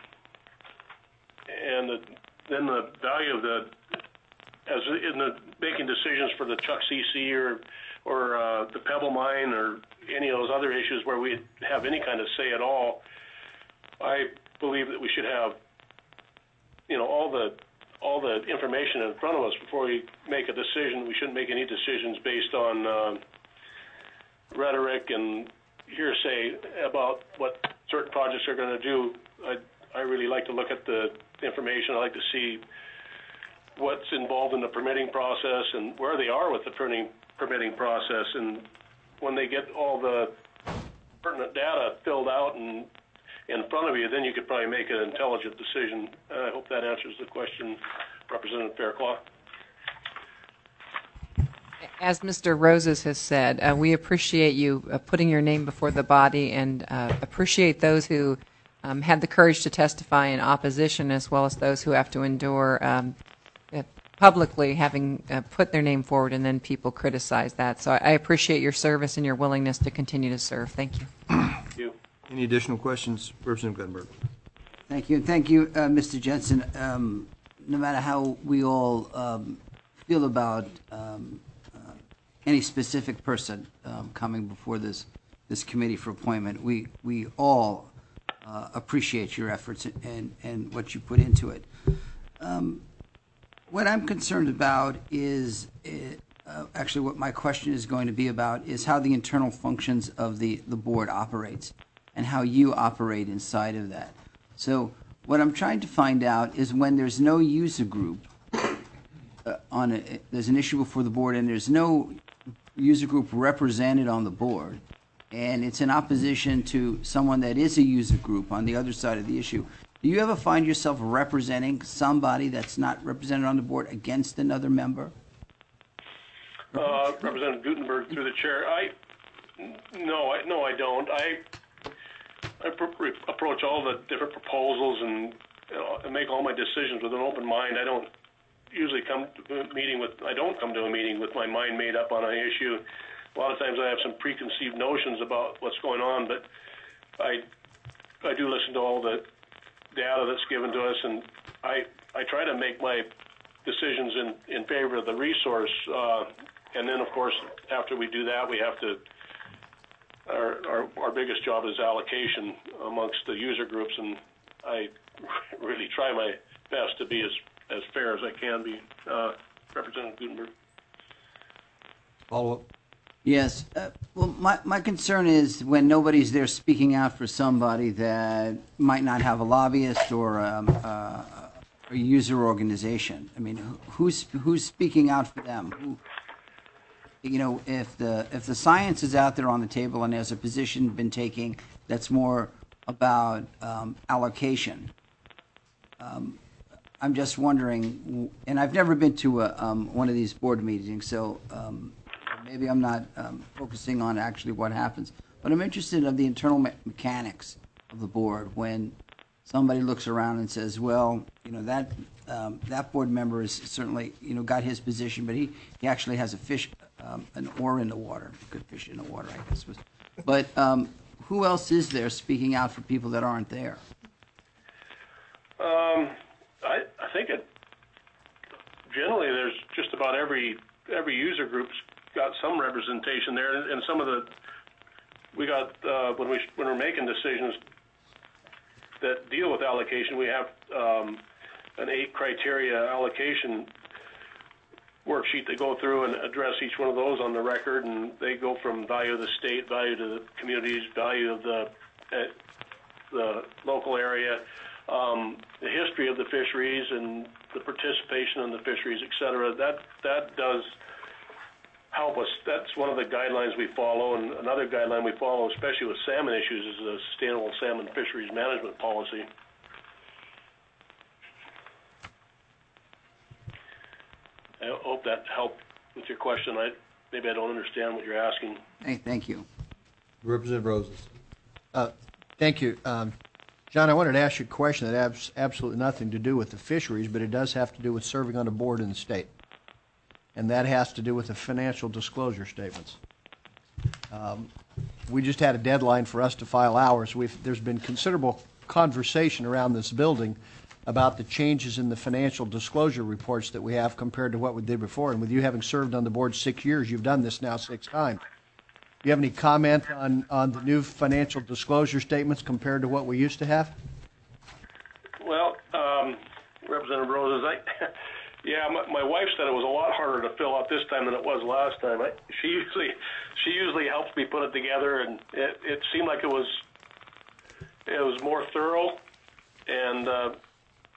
and the, then the value of the, as in the making decisions for the Chukchi or or uh, the Pebble Mine or any of those other issues where we have any kind of say at all, I believe that we should have, you know, all the all the information in front of us before we make a decision. We shouldn't make any decisions based on uh, rhetoric and hearsay about what certain projects are going to do. I I really like to look at the information. I like to see what's involved in the permitting process and where they are with the permitting, permitting process. And when they get all the pertinent data filled out and in front of you, then you could probably make an intelligent decision. I hope that answers the question, Representative Fairclough. As Mister Roses has said, uh, we appreciate you uh, putting your name before the body, and uh, appreciate those who um, had the courage to testify in opposition, as well as those who have to endure um, uh, publicly having uh, put their name forward and then people criticize that. So I, I appreciate your service and your willingness to continue to serve. Thank you. Thank you. Any additional questions, Representative Guttenberg? Thank you. Thank you, uh, Mister Jensen. Um, no matter how we all um, feel about um, uh, any specific person um, coming before this this committee for appointment, we we all uh, appreciate your efforts and and what you put into it. Um, what I'm concerned about is it, uh, actually what my question is going to be about is how the internal functions of the the board operates and how you operate inside of that. So what I'm trying to find out is when there's no user group uh, on a, there's an issue before the board and there's no user group represented on the board, and it's in opposition to someone that is a user group on the other side of the issue. Do you ever find yourself representing somebody that's not represented on the board against another member? Uh, Representative Gutenberg, through the chair. I no, I no, I don't. I I pr- approach all the different proposals and, you know, and make all my decisions with an open mind. I don't usually come to a meeting with, I don't come to a meeting with my mind made up on an issue. A lot of times I have some preconceived notions about what's going on, but I I do listen to all the data that's given to us, and I I try to make my decisions in, in favor of the resource. Uh, and then, of course, after we do that, we have to Our, our our biggest job is allocation amongst the user groups, and I really try my best to be as, as fair as I can be. Uh, Representative Gutenberg. Follow up. Yes. Uh, well, my, my concern is when nobody's there speaking out for somebody that might not have a lobbyist or um, uh, a user organization. I mean, who's who's speaking out for them? Who, you know, if the if the science is out there on the table and there's a position been taking that's more about um, allocation, um, I'm just wondering, and I've never been to a, um, one of these board meetings, so um, maybe I'm not um, focusing on actually what happens, but I'm interested in the internal me- mechanics of the board when somebody looks around and says, well, you know, that um, that board member is certainly, you know, got his position, but he, he actually has a fish, um, an oar in the water, good fish in the water, I guess. Was. But um, who else is there speaking out for people that aren't there? Um, I, I think it, generally there's just about every every user group's got some representation there, and, and some of the we got uh, when we when we're making decisions that deal with allocation, we have um, an eight criteria allocation worksheet they go through and address each one of those on the record, and they go from value of the state, value to the communities, value of the uh, the local area, um, the history of the fisheries and the participation in the fisheries, et cetera. That that does help us. That's one of the guidelines we follow, and another guideline we follow, especially with salmon issues, is the Sustainable Salmon Fisheries Management Policy. I hope that helped with your question. I maybe I don't understand what you're asking. Hey, thank you. Representative Roses. Uh, Thank you. Um, John, I wanted to ask you a question that has absolutely nothing to do with the fisheries, but it does have to do with serving on a board in the state. And that has to do with the financial disclosure statements. Um, we just had a deadline for us to file ours. We've, there's been considerable conversation around this building about the changes in the financial disclosure reports that we have compared to what we did before. And with you having served on the board six years, you've done this now six times. Do you have any comment on, on the new financial disclosure statements compared to what we used to have? Well, um, Representative Roses, I, yeah, my, my wife said it was a lot harder to fill out this time than it was last time. I, she usually she usually helps me put it together, and it, it seemed like it was it was more thorough, and uh,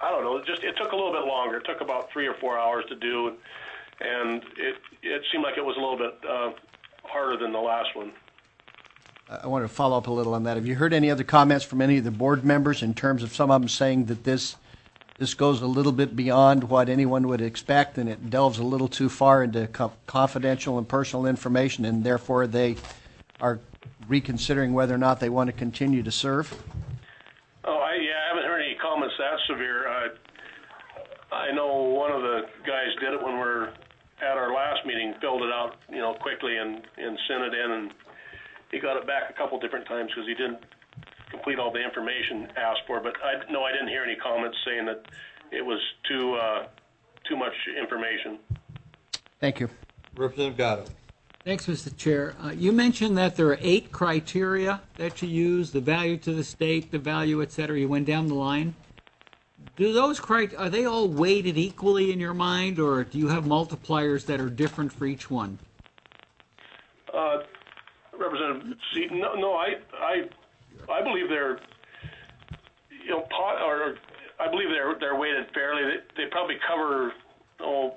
I don't know, it just, it took a little bit longer. It took about three or four hours to do, and it, it seemed like it was a little bit uh, harder than the last one. I want to follow up a little on that. Have you heard any other comments from any of the board members in terms of some of them saying that this this goes a little bit beyond what anyone would expect and it delves a little too far into co- confidential and personal information, and therefore they are reconsidering whether or not they want to continue to serve? Oh, I, yeah, I haven't heard any comments that severe. Uh, I know one of the guys did it when we were at our last meeting, filled it out, you know, quickly and, and sent it in, and he got it back a couple different times because he didn't complete all the information asked for. But I no, I didn't hear any comments saying that it was too uh, too much information. Thank you. Representative Gatto. Thanks, Mister Chair. Uh, you mentioned that there are eight criteria that you use: the value to the state, the value, et cetera. You went down the line. Do those crit- are they all weighted equally in your mind, or do you have multipliers that are different for each one? Uh, Representative Seaton, no, no, I, I, I believe they're, you know, pot, or I believe they're they're weighted fairly. They, they probably cover, oh,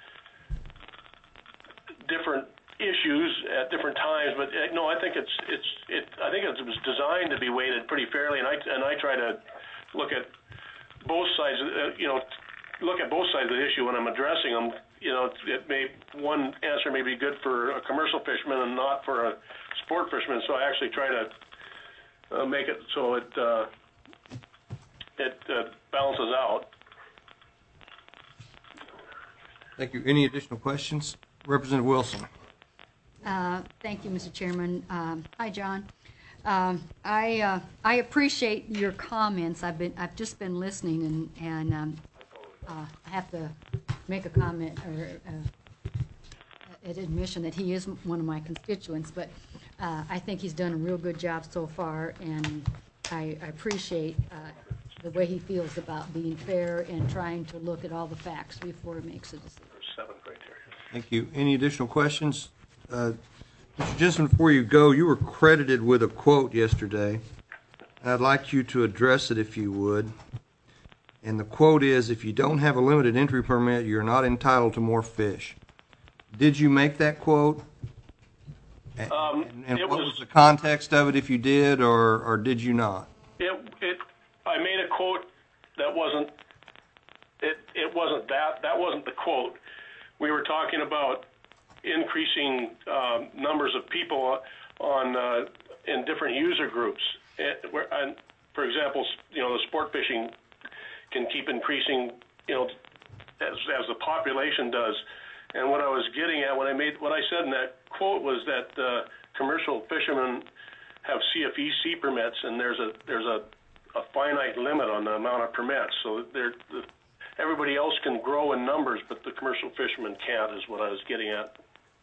different issues at different times, but uh, no, I think it's it's it. I think it was designed to be weighted pretty fairly, and I and I try to look at both sides. Uh, you know, look at both sides of the issue when I'm addressing them. You know, it may one answer may be good for a commercial fisherman and not for a sport fisherman. So I actually try to uh, make it so it uh, it uh, balances out. Thank you. Any additional questions? Representative Wilson. Uh, Thank you, Mister Chairman. Um, Hi, John. Um, I uh, I appreciate your comments. I've been I've just been listening, and and um, uh, I have to make a comment or uh, an admission that he is one of my constituents. But uh, I think he's done a real good job so far, and I, I appreciate uh, the way he feels about being fair and trying to look at all the facts before he makes a decision. Seven criteria. Thank you. Any additional questions? Uh, Mister Jensen, before you go, you were credited with a quote yesterday. I'd like you to address it if you would. And the quote is, if you don't have a limited entry permit, you're not entitled to more fish. Did you make that quote? Um, and and it what was- was the context of it, if you did, or, or did you not? It, it, I made a quote that wasn't, it, it wasn't that, that wasn't the quote. We were talking about increasing um, numbers of people on, uh, in different user groups. It, where, and for example, you know, the sport fishing can keep increasing, you know, as, as the population does. And what I was getting at when I made, what I said in that quote was that uh, commercial fishermen have C F E C permits, and there's a there's a, a finite limit on the amount of permits. So they're, the, everybody else can grow in numbers, but the commercial fishermen can't, is what I was getting at.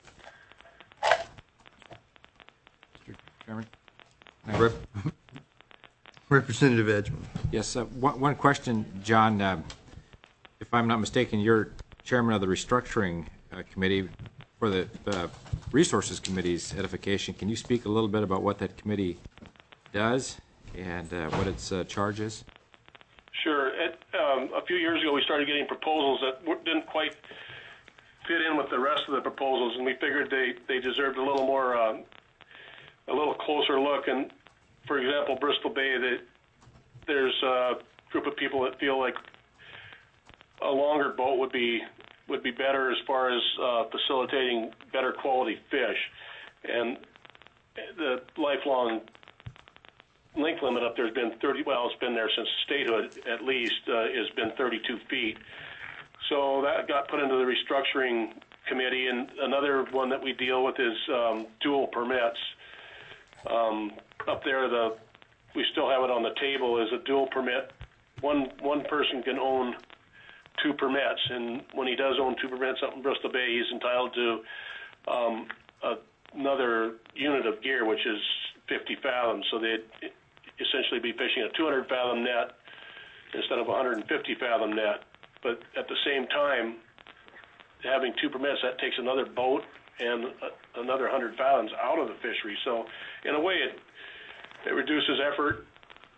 Mister Chairman? Rep- Representative Edgman. Yes, uh, one, one question, John. Uh, if I'm not mistaken, you're chairman of the restructuring uh, committee for the uh, resources committee's edification. Can you speak a little bit about what that committee does and uh, what its uh, charge is? Sure. It, um, a few years ago, we started getting proposals that w- didn't quite fit in with the rest of the proposals, and we figured they, they deserved a little more, uh, a little closer look. And for example, Bristol Bay, they, there's a group of people that feel like a longer boat would be would be better as far as uh, facilitating better quality fish, and the lifelong length limit up there has been thirty. Well, it's been there since statehood, at least, uh, has been thirty-two feet. So that got put into the restructuring committee, and another one that we deal with is um, dual permits. Um, up there, the we still have it on the table is a dual permit. One one person can own two permits, and when he does own two permits up in Bristol Bay, he's entitled to um, a, another unit of gear, which is fifty fathoms. So they'd essentially be fishing a two hundred fathom net instead of a one hundred fifty fathom net. But at the same time, having two permits, that takes another boat and a, another one hundred fathoms out of the fishery. So in a way, it, it reduces effort,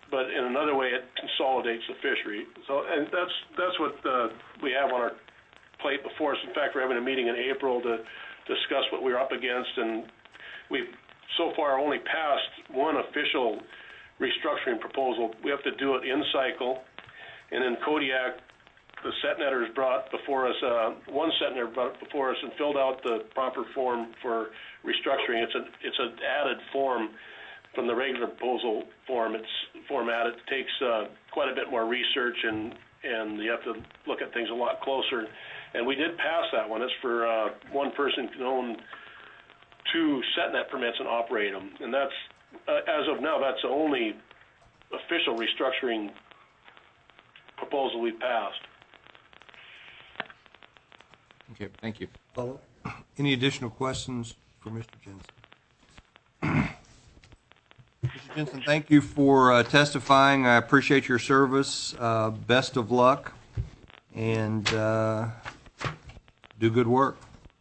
but in another way, it consolidates the fishery. So, and that's that's what uh, we have on our plate before us. In fact, we're having a meeting in April to discuss what we're up against, and we've so far only passed one official restructuring proposal. We have to do it in cycle, and in Kodiak, the set netters brought before us, uh, one set netter brought it before us and filled out the proper form for restructuring. It's an it's an added form from the regular proposal form. It's formatted. It takes uh, quite a bit more research, and and you have to look at things a lot closer. And we did pass that one. It's for uh, one person can own two set net permits and operate them. And that's, uh, as of now, that's the only official restructuring proposal we passed. Okay, thank you. Follow. Any additional questions for Mister Jensen? Mister Jensen, thank you for uh, testifying. I appreciate your service. Uh, best of luck, and uh, do good work.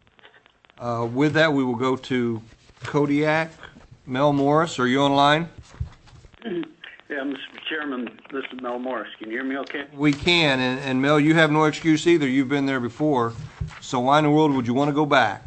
Uh, with that, we will go to Kodiak. Mel Morris, are you online? Yeah, Mister Chairman, this is Mel Morris. Can you hear me okay? We can, and, and Mel, you have no excuse either. You've been there before. So why in the world would you want to go back?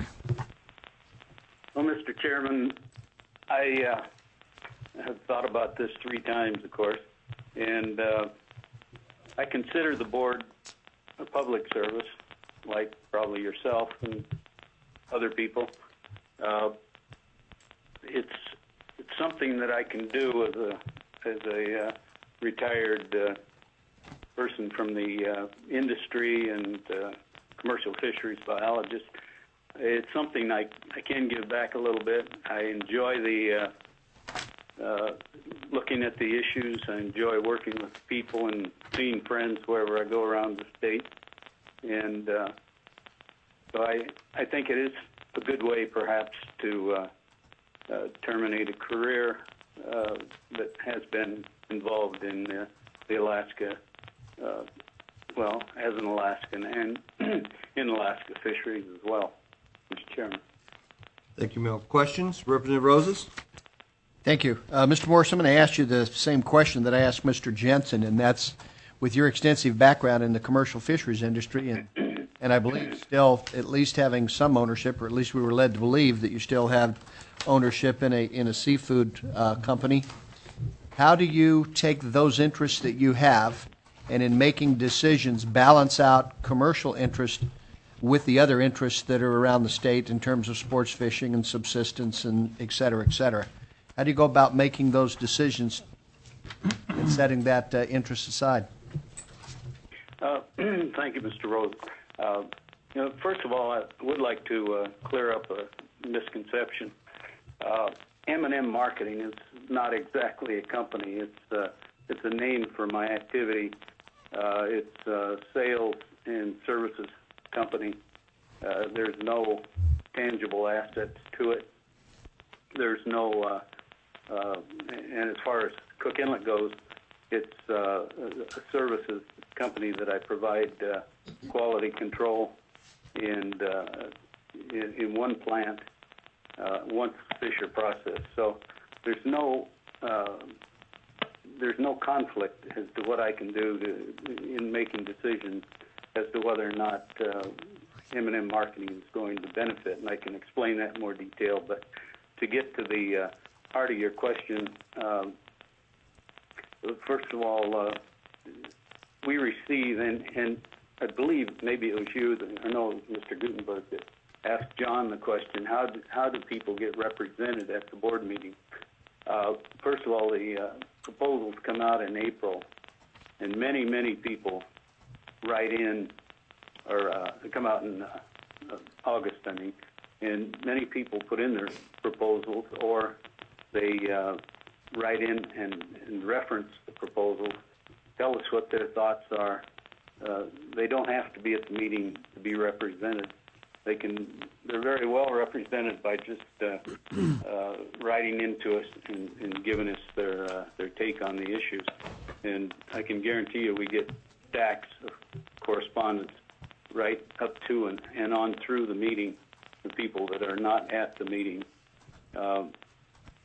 Well, Mister Chairman, I uh, have thought about this three times, of course, and uh, I consider the board a public service, like probably yourself and other people. Uh, it's it's something that I can do as a as a uh, retired uh, person from the uh, industry and uh, commercial fisheries biologist. It's something I, I can give back a little bit. I enjoy the uh, uh, looking at the issues. I enjoy working with people and seeing friends wherever I go around the state. And uh, so I, I think it is a good way perhaps to uh, uh, terminate a career uh, that has been involved in uh, the Alaska, uh, well, as an Alaskan and in Alaska fisheries as well, Mister Chairman. Thank you, Mel. Questions? Representative Roses? Thank you. Uh, Mister Morris, I'm going to ask you the same question that I asked Mister Jensen, and that's with your extensive background in the commercial fisheries industry, and, and I believe still at least having some ownership, or at least we were led to believe that you still have ownership in a, in a seafood uh, company. How do you take those interests that you have and in making decisions balance out commercial interest with the other interests that are around the state in terms of sports fishing and subsistence and et cetera, et cetera? How do you go about making those decisions and setting that uh, interest aside? Uh, thank you, Mister Rose. Uh, you know, first of all, I would like to uh, clear up a misconception. Uh, M and M Marketing is not exactly a company. It's uh, it's a name for my activity. Uh, it's a sales and services company. Uh, there's no tangible assets to it. There's no, uh, uh, and as far as Cook Inlet goes, it's uh, a services company that I provide uh, quality control and uh, in, in one plant uh, once fish are processed. So there's no uh, there's no conflict as to what I can do to, in making decisions as to whether or not uh, M and M Marketing is going to benefit, and I can explain that in more detail. But to get to the uh, heart of your question, um, first of all, uh, we receive, and, and I believe maybe it was you, that, or no, Mister Gutenberg, that asked John the question, how do, how do people get represented at the board meeting? Uh, first of all, the uh, proposals come out in April, and many, many people write in, or uh, come out in uh, uh, August, I mean, and many people put in their proposals, or they uh, write in and, and reference the proposals, tell us what their thoughts are. Uh, they don't have to be at the meeting to be represented. They can. They're very well represented by just uh, uh, writing into us and, and giving us their uh, their take on the issues. And I can guarantee you, we get stacks of correspondence right up to and, and on through the meeting. The people that are not at the meeting. Um, and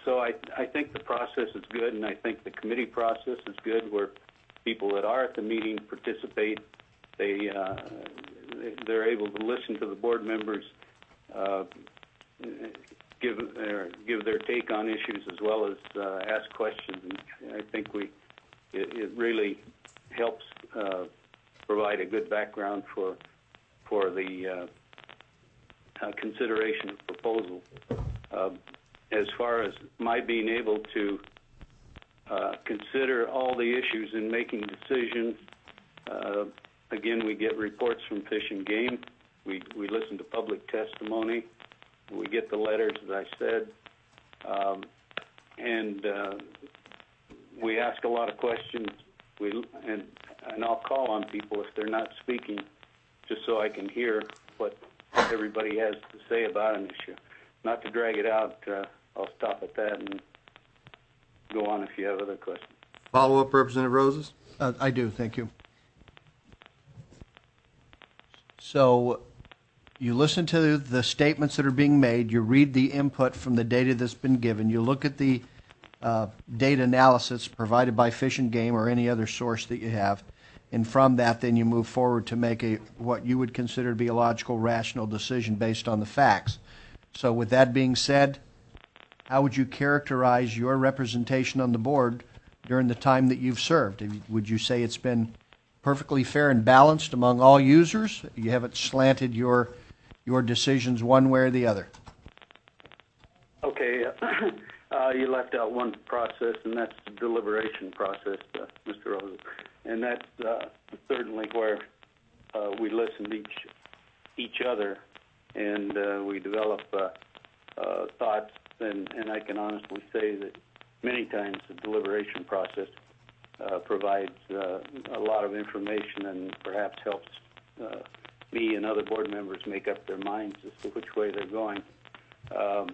so I, I think the process is good, and I think the committee process is good, where people that are at the meeting participate. They, uh, they're able to listen to the board members, uh, give, uh, give their take on issues as well as uh, ask questions. And I think we, it, it really helps uh, provide a good background for, for the uh, uh, consideration of proposal. Uh, as far as my being able to uh, consider all the issues in making decisions, uh, again, we get reports from Fish and Game. We, we listen to public testimony. We get the letters, as I said. Um, and uh, we ask a lot of questions. We, and, and I'll call on people if they're not speaking, just so I can hear what everybody has to say about an issue. Not to drag it out, uh, I'll stop at that and go on if you have other questions. Follow-up, Representative Roses? Uh, I do, thank you. So you listen to the statements that are being made, you read the input from the data that's been given, you look at the uh, data analysis provided by Fish and Game or any other source that you have, and from that then you move forward to make a what you would consider to be a logical, rational decision based on the facts. So with that being said, how would you characterize your representation on the board during the time that you've served? Would you say it's been perfectly fair and balanced among all users? You haven't slanted your your decisions one way or the other? Okay, uh, you left out one process, and that's the deliberation process, uh, Mister Rose. And that's uh, certainly where uh, we listen to each, each other, and uh, we develop uh, uh, thoughts, and, and I can honestly say that many times the deliberation process uh, provides uh, a lot of information and perhaps helps uh, me and other board members make up their minds as to which way they're going. Um,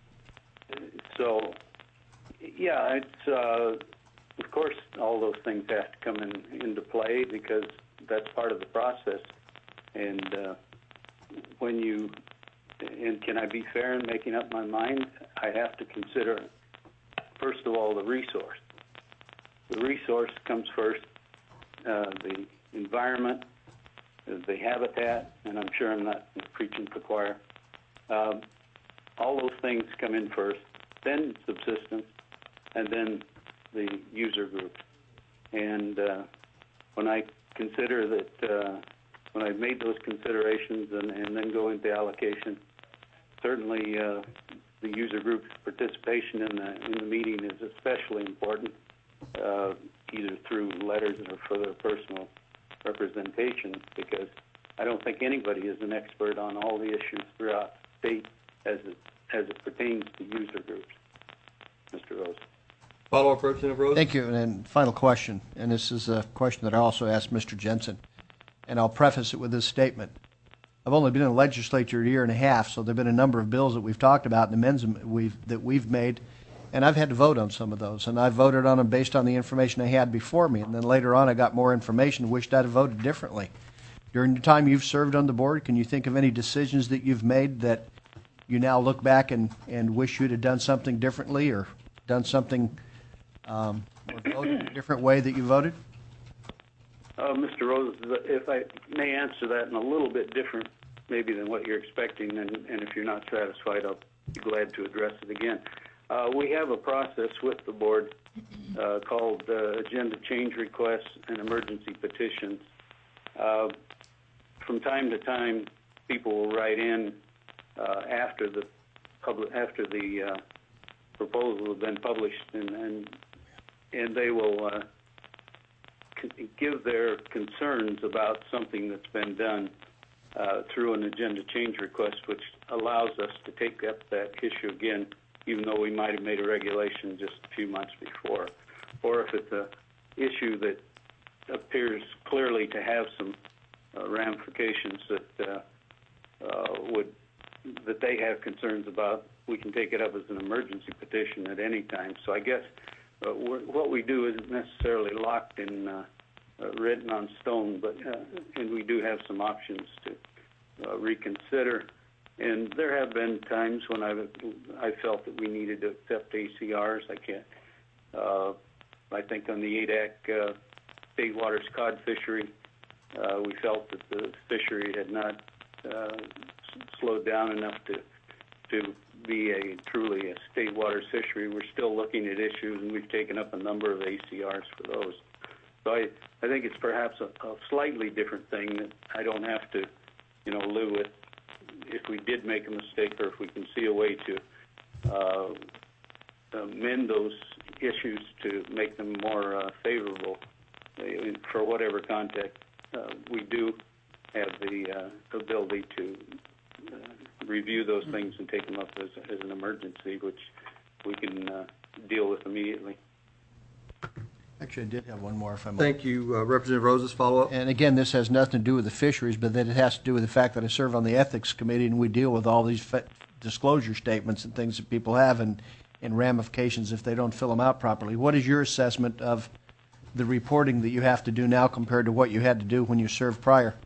so, yeah, it's, uh, of course, all those things have to come in, into play because that's part of the process. And uh, when you, and can I be fair in making up my mind? I have to consider, first of all, the resource. The resource comes first, uh, the environment, the habitat, and I'm sure I'm not preaching to the choir. Um, all those things come in first, then subsistence, and then the user group. And uh, when I consider that, uh, when I've made those considerations and, and then go into allocation, certainly uh, the user group's participation in the, in the meeting is especially important, uh, either through letters or for their personal representation, because I don't think anybody is an expert on all the issues throughout the state as it, as it pertains to user groups. Mister Rose. Follow-up, Representative Rose? Thank you. And then final question, and this is a question that I also asked Mister Jensen, and I'll preface it with this statement. I've only been in the legislature a year and a half, so there have been a number of bills that we've talked about and amendments we've, that we've made, and I've had to vote on some of those, and I voted on them based on the information I had before me, and then later on I got more information and wished I'd have voted differently. During the time you've served on the board, can you think of any decisions that you've made that you now look back and, and wish you'd have done something differently or done something um, or voted a different way that you voted? Uh, Mister Rose, if I may answer that in a little bit different maybe than what you're expecting, and, and if you're not satisfied, I'll be glad to address it again. Uh, we have a process with the board uh, called uh, agenda change requests and emergency petitions. Uh, from time to time, people will write in uh, after the public, after the uh, proposal has been published, and and, and they will uh, c- give their concerns about something that's been done uh, through an agenda change request, which allows us to take up that issue again, even though we might have made a regulation just a few months before. Or if it's an issue that appears clearly to have some uh, ramifications that uh, uh, would that they have concerns about, we can take it up as an emergency petition at any time. So I guess uh, we're, what we do isn't necessarily locked in, uh, uh, written on stone, but uh, and we do have some options to uh, reconsider. and there have been times when I've I felt that we needed to accept A C Rs. I can't. Uh, I think on the A D A C uh, State Waters Cod fishery, uh, we felt that the fishery had not uh, slowed down enough to to be a truly a state waters fishery. We're still looking at issues, and we've taken up a number of A C Rs for those. So I, I think it's perhaps a, a slightly different thing that I don't have to, you know, live with if we did make a mistake, or if we can see a way to uh, amend those issues to make them more uh, favorable uh, for whatever context. Uh, we do have the uh, ability to uh, review those things and take them up as, as an emergency, which we can uh, deal with immediately. Actually, I did have one more, if I might. Thank you. Uh, Representative Rosas, follow up. And again, this has nothing to do with the fisheries, but that it has to do with the fact that I serve on the Ethics Committee, and we deal with all these fa- disclosure statements and things that people have, and, and ramifications if they don't fill them out properly. What is your assessment of the reporting that you have to do now compared to what you had to do when you served prior?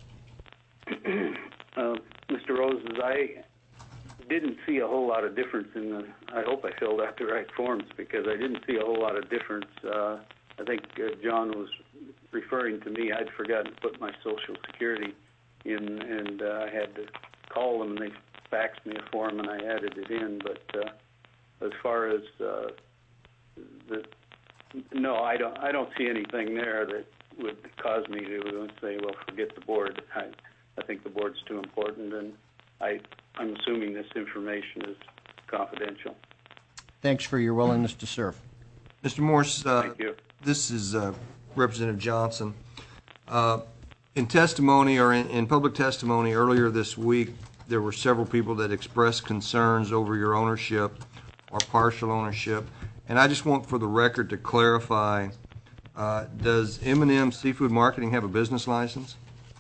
uh, Mister Roses, I didn't see a whole lot of difference in the, I hope I filled out the right forms, because I didn't see a whole lot of difference. Uh, I think uh, John was referring to me. I'd forgotten to put my Social Security in, and uh, I had to call them, and they faxed me a form, and I added it in. But uh, as far as uh, the, no, I don't, I don't see anything there that would cause me to say, well, forget the board. I, I think the board's too important, and I, I'm assuming this information is confidential. Thanks for your willingness to serve. Mister Morse, uh, Thank you. This is uh, Representative Johnson. Uh, in testimony, or in, in public testimony earlier this week, there were several people that expressed concerns over your ownership or partial ownership. And I just want for the record to clarify, uh, does M and M Seafood Marketing have a business license?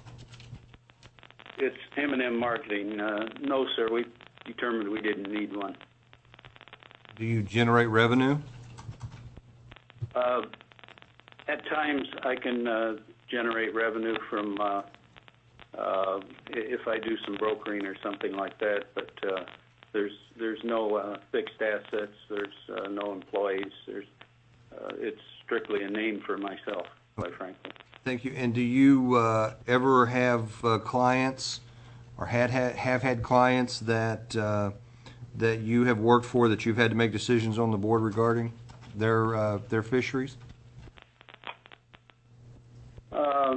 It's M and M Marketing. Uh, no, sir. We determined we didn't need one. Do you generate revenue? Uh, at times, I can uh, generate revenue from uh, uh, if I do some brokering or something like that. But uh, there's there's no uh, fixed assets. There's uh, no employees. There's uh, it's strictly a name for myself, quite frankly. Thank you. And do you uh, ever have uh, clients, or had, had have had clients that uh, that you have worked for that you've had to make decisions on the board regarding their uh, their fisheries? Uh,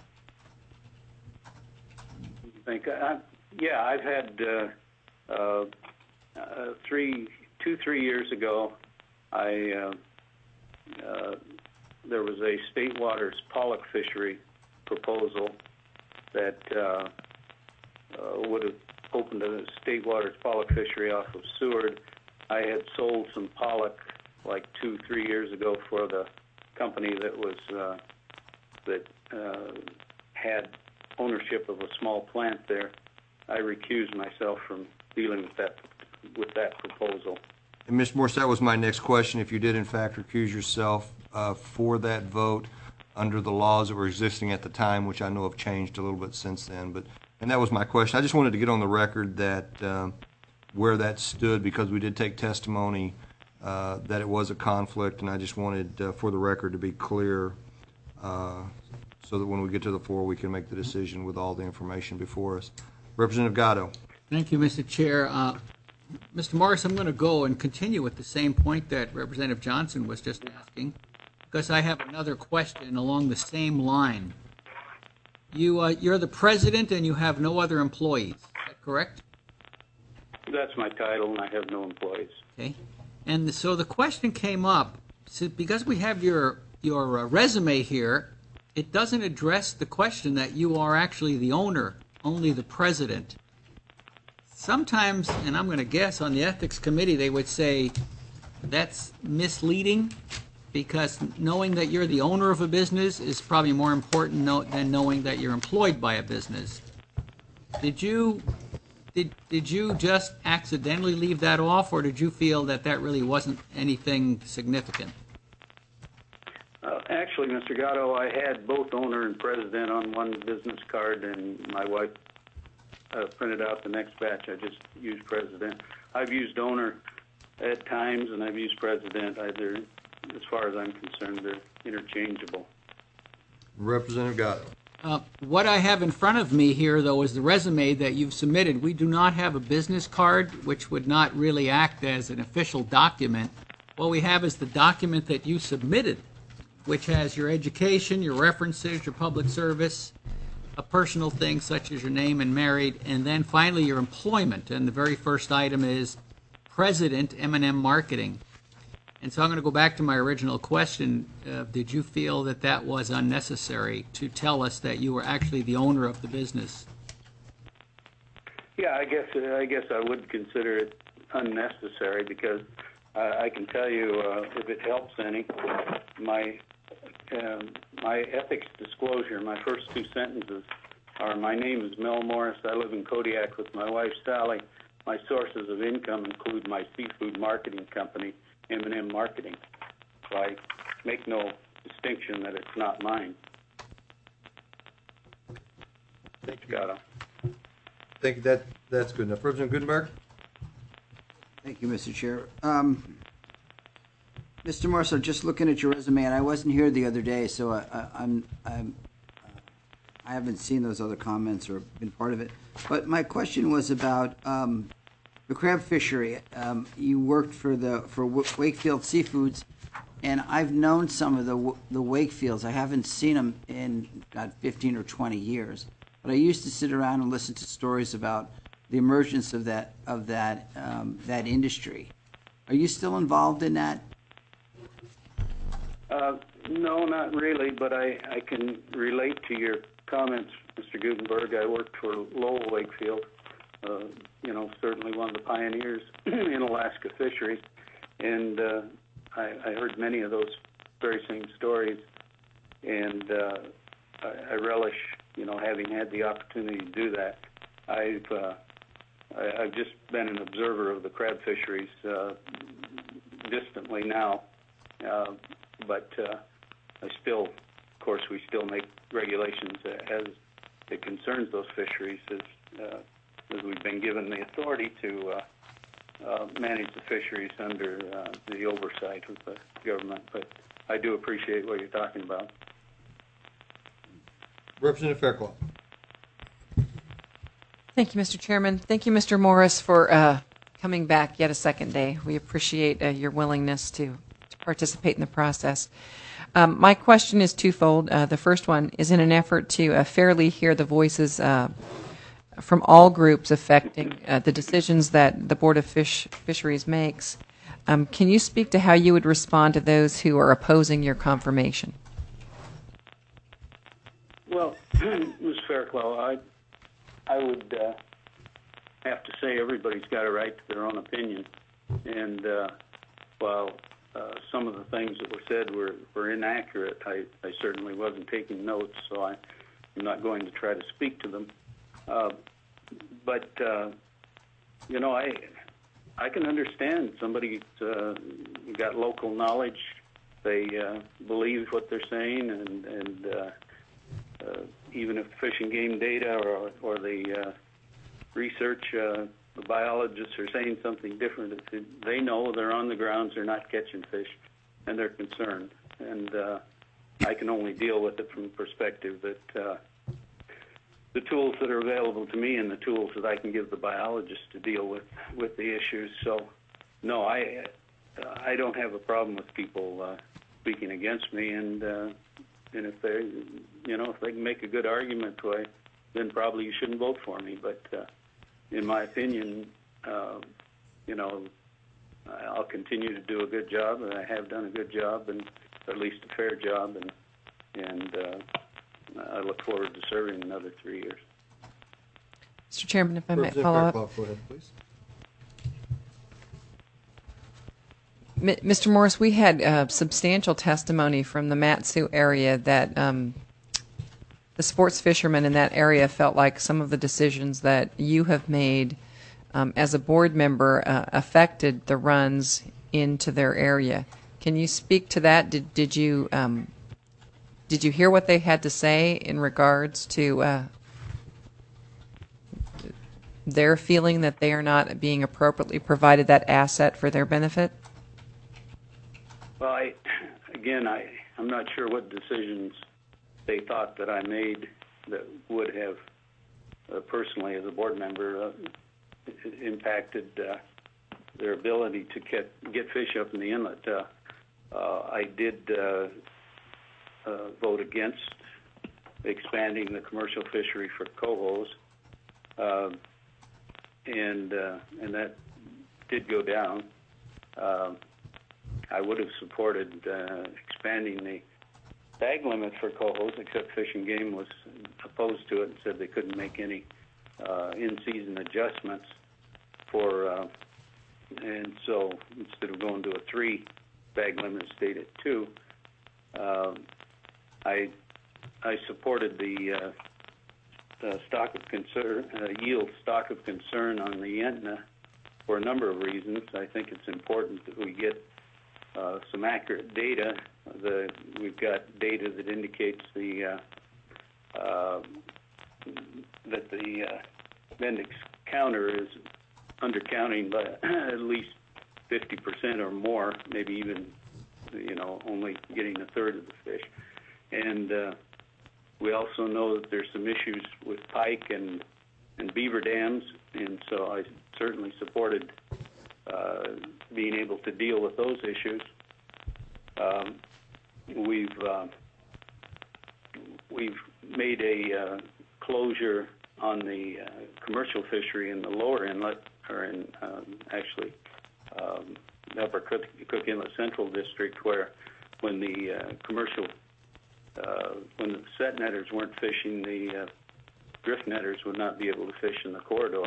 I think I, yeah, I've had uh, uh, uh, three, two, three years ago. I uh, uh, there was a State Waters pollock fishery proposal that uh, uh, would have opened a State Waters pollock fishery off of Seward. I had sold some pollock like two, three years ago for the company that was uh, that uh, had ownership of a small plant there. I recused myself from dealing with that with that proposal. And Mister Morse, that was my next question. If you did in fact recuse yourself uh, for that vote under the laws that were existing at the time, which I know have changed a little bit since then, but and that was my question. I just wanted to get on the record that um, where that stood, because we did take testimony uh, that it was a conflict, and I just wanted uh, for the record to be clear uh, so that when we get to the floor we can make the decision with all the information before us. Representative Gatto. Thank you, Mister Chair. Uh, Mister Morris, I'm going to go and continue with the same point that Representative Johnson was just asking, because I have another question along the same line. You, uh, you're the president and you have no other employees, is that correct? That's my title, and I have no employees. Okay. And so the question came up, so because we have your, your uh, resume here, it doesn't address the question that you are actually the owner, only the president. Sometimes, and I'm going to guess on the Ethics Committee, they would say that's misleading, because knowing that you're the owner of a business is probably more important no, than knowing that you're employed by a business. Did you did did you just accidentally leave that off, or did you feel that that really wasn't anything significant? Uh, actually, Mister Gatto, I had both owner and president on one business card, and my wife uh, printed out the next batch. I just used president. I've used owner at times, and I've used president. Either, as far as I'm concerned, they're interchangeable. Representative Gatto. Uh, what I have in front of me here, though, is the resume that you've submitted. We do not have a business card, which would not really act as an official document. What we have is the document that you submitted, which has your education, your references, your public service, a personal thing such as your name and married, and then finally your employment. And the very first item is President, M and M Marketing. And so I'm going to go back to my original question. Uh, did you feel that that was unnecessary to tell us that you were actually the owner of the business? Yeah, I guess I guess I would consider it unnecessary because uh, I can tell you, uh, if it helps any, my um, my ethics disclosure, my first two sentences are: my name is Mel Morris. I live in Kodiak with my wife Sally. My sources of income include my seafood marketing company, M and M Marketing. So I make no distinction that it's not mine. Thanks, Gatto. Thank you. That, that's good enough. Representative Gutenberg? Thank you, Mister Chair. Um, Mister Morris, I'm just looking at your resume, and I wasn't here the other day, so I, I, I'm, I'm, uh, I haven't seen those other comments or been part of it. But my question was about um, the crab fishery. Um, you worked for the for Wakefield Seafoods, and I've known some of the the Wakefields. I haven't seen them in about fifteen or twenty years, but I used to sit around and listen to stories about the emergence of that of that um, that industry. Are you still involved in that? Uh, no, not really, but I, I can relate to your comments, Mister Gutenberg. I worked for Lowell Wakefield, uh, you know, certainly one of the pioneers in Alaska fisheries, and uh, I, I heard many of those very same stories, and uh, I, I relish, you know, having had the opportunity to do that. I've uh, I, I've just been an observer of the crab fisheries uh, distantly now, uh, but uh, I still, of course, we still make regulations as it concerns those fisheries, as, uh, as we've been given the authority to uh, uh, manage the fisheries under uh, the oversight of the government. But I do appreciate what you're talking about. Representative Fairclough. Thank you, Mister Chairman. Thank you, Mister Morris, for uh, coming back yet a second day. We appreciate uh, your willingness to, to participate in the process. Um, my question is twofold. Uh, the first one is in an effort to uh, fairly hear the voices uh, from all groups affecting uh, the decisions that the Board of Fish, Fisheries makes. Um, can you speak to how you would respond to those who are opposing your confirmation? Well, Miz Fairclough, I I would uh, have to say everybody's got a right to their own opinion, and uh, while uh, some of the things that were said were, were inaccurate, I, I certainly wasn't taking notes, so I, I'm not going to try to speak to them. Uh, but uh, you know, I I can understand somebody's uh, got local knowledge. They uh, believe what they're saying, and and uh, uh, even if Fish and Game data or or the uh, research, uh, the biologists are saying something different, they know they're on the grounds, they're not catching fish, and they're concerned. And uh, I can only deal with it from the perspective that uh, the tools that are available to me and the tools that I can give the biologists to deal with, with the issues. So, no, I I don't have a problem with people uh, speaking against me, and uh, and if they, you know, if they can make a good argument, why, then probably you shouldn't vote for me. But uh, in my opinion, uh, you know, I'll continue to do a good job, and I have done a good job, and at least a fair job, and and uh, I look forward to serving another three years. Mister Chairman, if I might Representative follow up. Fairclough, go ahead, please. Mister Morris, we had uh, substantial testimony from the Mat-Su area that um, the sports fishermen in that area felt like some of the decisions that you have made um, as a board member uh, affected the runs into their area. Can you speak to that? Did did you um, did you hear what they had to say in regards to uh, they're feeling that they are not being appropriately provided that asset for their benefit? Well, I, again, I, I'm not sure what decisions they thought that I made that would have, uh, personally as a board member, uh, impacted uh, their ability to get, get fish up in the inlet. Uh, uh, I did uh, uh, vote against expanding the commercial fishery for cohos, uh, and uh, and that did go down. Uh, I would have supported uh, expanding the bag limit for cohos, except Fish and Game was opposed to it and said they couldn't make any uh, in-season adjustments for, uh, and so instead of going to a three bag limit, it stayed at two. Uh, I I supported the, uh, the stock of concern, uh, yield stock of concern on the Yentna for a number of reasons. I think it's important that we get uh, some accurate data. The, we've got data that indicates the uh, uh, that the uh, Bendix counter is undercounting by at least fifty percent or more, maybe even, you know, only getting a third of the fish. And uh, we also know that there's some issues with pike and, and beaver dams, and so I certainly supported uh, being able to deal with those issues. Um, we've uh, we've made a uh, closure on the uh, commercial fishery in the lower inlet, or in um, actually um, Upper Cook, Cook Inlet Central District, where when the uh, commercial uh, when the set netters weren't fishing, the uh, drift netters would not be able to fish in the corridor.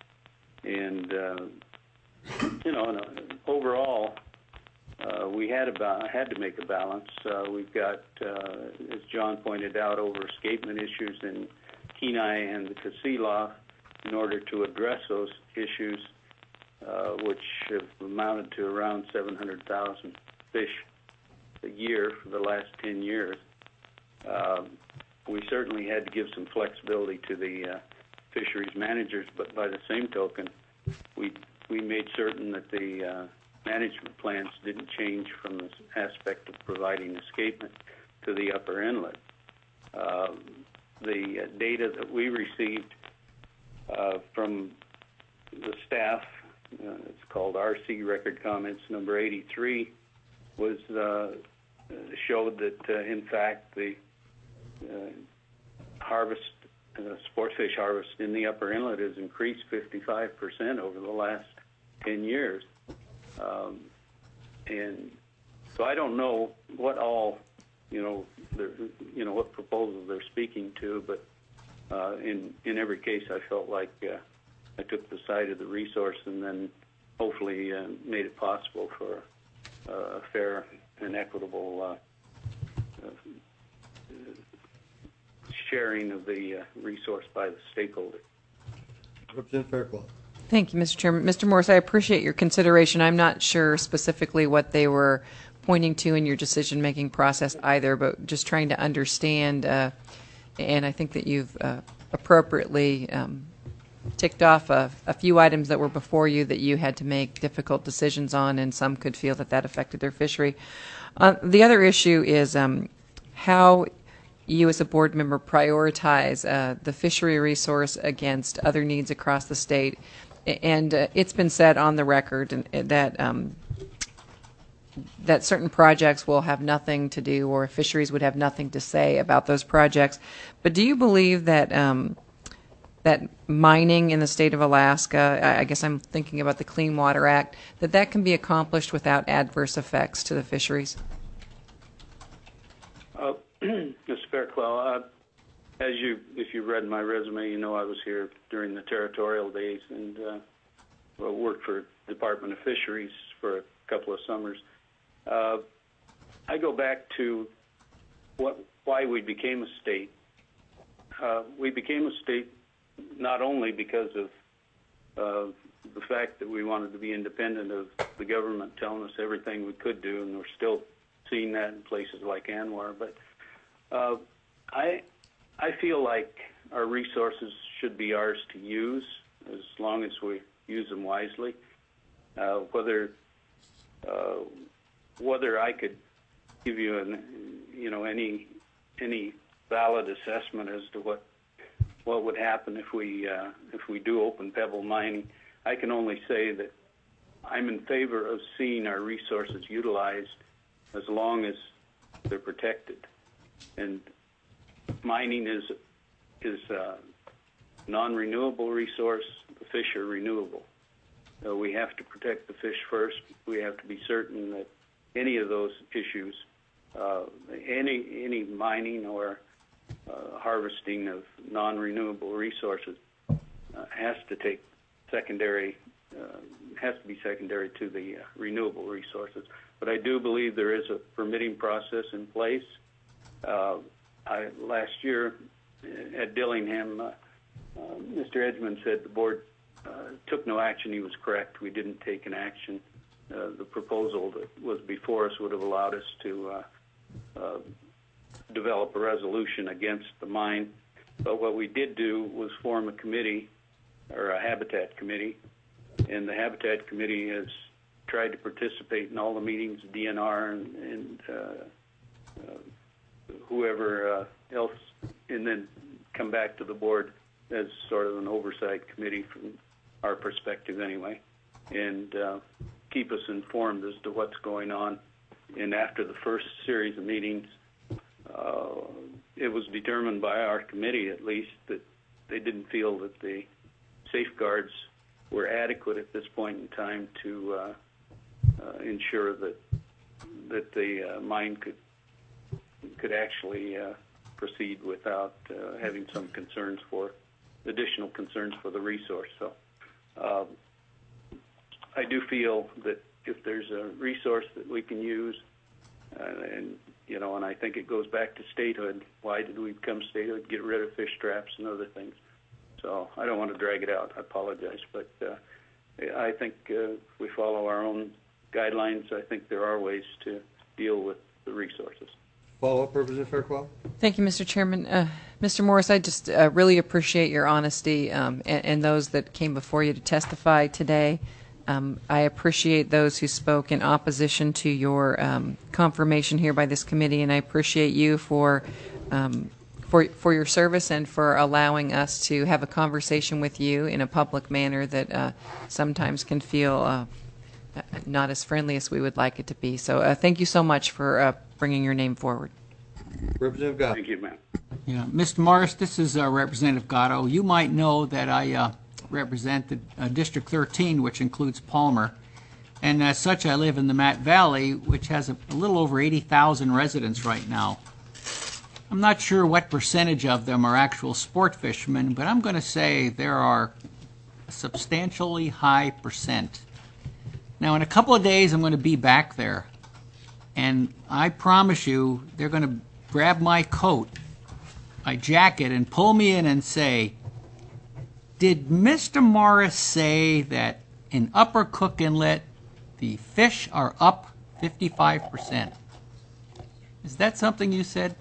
And uh, you know, and, uh, overall, uh, we had about had to make a balance. Uh, we've got, uh, as John pointed out, over escapement issues in Kenai and the Kasilof. In order to address those issues, uh, which have amounted to around seven hundred thousand fish a year for the last ten years, um, we certainly had to give some flexibility to the uh, fisheries managers. But by the same token, we we made certain that the uh, management plans didn't change from the aspect of providing escapement to the upper inlet. Uh, the uh, data that we received uh, from the staff, uh, it's called R C Record Comments number eighty-three, was uh, showed that uh, in fact the uh, harvest, uh, sport fish harvest in the upper inlet has increased fifty-five percent over the last ten years. Um, and so I don't know what all, you know, you know, what proposals they're speaking to, but uh, in in every case, I felt like uh, I took the side of the resource, and then hopefully uh, made it possible for uh, a fair and equitable uh, uh, sharing of the uh, resource by the stakeholder. Representative Fairclough. Thank you, Mister Chairman. Mister Morris, I appreciate your consideration. I'm not sure specifically what they were pointing to in your decision-making process either, but just trying to understand, uh, and I think that you've uh, appropriately um, ticked off a, a few items that were before you that you had to make difficult decisions on, and some could feel that that affected their fishery. Uh, the other issue is um, how you as a board member prioritize uh, the fishery resource against other needs across the state. And uh, it's been said on the record and, that um, that certain projects will have nothing to do, or fisheries would have nothing to say about those projects. But do you believe that um, that mining in the state of Alaska, I, I guess I'm thinking about the Clean Water Act, that that can be accomplished without adverse effects to the fisheries? Uh, Mister Fairclough, uh, as you, if you read my resume, you know I was here during the territorial days and uh, well, worked for Department of Fisheries for a couple of summers. Uh, I go back to what, why we became a state. Uh, we became a state not only because of uh, the fact that we wanted to be independent of the government telling us everything we could do, and we're still seeing that in places like Anwar, but uh, I I feel like our resources should be ours to use as long as we use them wisely. Uh, whether uh, whether I could give you an you know any any valid assessment as to what what would happen if we uh, if we do open pebble mining, I can only say that I'm in favor of seeing our resources utilized as long as they're protected. And mining is is a non-renewable resource. The fish are renewable. So we have to protect the fish first. We have to be certain that any of those issues, uh, any any mining or uh, harvesting of non-renewable resources, uh, has to take secondary, uh, has to be secondary to the uh, renewable resources. But I do believe there is a permitting process in place. Uh, I, last year at Dillingham, uh, uh, Mister Edgman said the board uh, took no action. He was correct. We didn't take an action. Uh, the proposal that was before us would have allowed us to uh, uh, develop a resolution against the mine. But what we did do was form a committee, or a habitat committee, and the habitat committee has tried to participate in all the meetings, D N R and, and uh, uh, whoever uh, else, and then come back to the board as sort of an oversight committee from our perspective anyway, and uh, keep us informed as to what's going on. And after the first series of meetings, uh, it was determined by our committee, at least, that they didn't feel that the safeguards were adequate at this point in time to uh, uh, ensure that that the uh, mine could could actually uh, proceed without uh, having some concerns for additional concerns for the resource. So uh, I do feel that if there's a resource that we can use, uh, and you know, and I think it goes back to statehood. Why did we become statehood? Get rid of fish traps and other things. So I don't want to drag it out. I apologize, but uh, I think uh, if we follow our own guidelines, I think there are ways to deal with the resources. Follow-up, Representative Fairclough? Thank you, Mister Chairman. Uh, Mister Morris, I just uh, really appreciate your honesty um, and, and those that came before you to testify today. Um, I appreciate those who spoke in opposition to your um, confirmation here by this committee, and I appreciate you for, um, for for your service and for allowing us to have a conversation with you in a public manner that uh, sometimes can feel uh, not as friendly as we would like it to be. So uh, thank you so much for uh, bringing your name forward. Representative Gatto. Thank you, ma'am. Yeah, Mister Morris, this is uh, Representative Gatto. You might know that I uh, represent the, uh, District thirteen, which includes Palmer, and as such I live in the Matt Valley, which has a, a little over eighty thousand residents right now. I'm not sure what percentage of them are actual sport fishermen, but I'm going to say there are a substantially high percent. Now, in a couple of days, I'm going to be back there, and I promise you they're going to grab my coat, my jacket, and pull me in and say, did Mister Morris say that in Upper Cook Inlet the fish are up fifty-five percent? Is that something you said?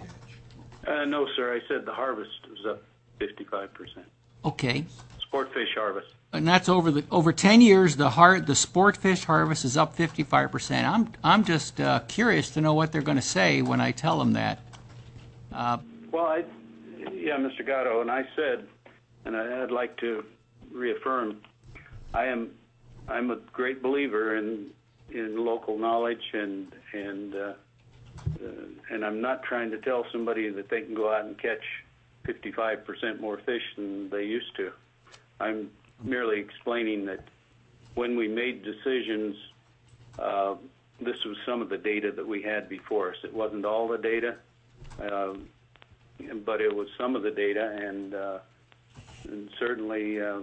Uh, no, sir. I said the harvest was up fifty-five percent. Okay. Sport fish harvest. And that's over the over ten years. The har the sport fish harvest is up fifty-five percent. I'm I'm just uh, curious to know what they're going to say when I tell them that. Uh, Well, I, yeah, Mister Gatto, and I said, and I, I'd like to reaffirm, I am, I'm a great believer in in local knowledge, and and uh, uh, and I'm not trying to tell somebody that they can go out and catch fifty-five percent more fish than they used to. I'm merely explaining that when we made decisions, uh, this was some of the data that we had before us. It wasn't all the data. Um, but it was some of the data, and, uh, and certainly uh,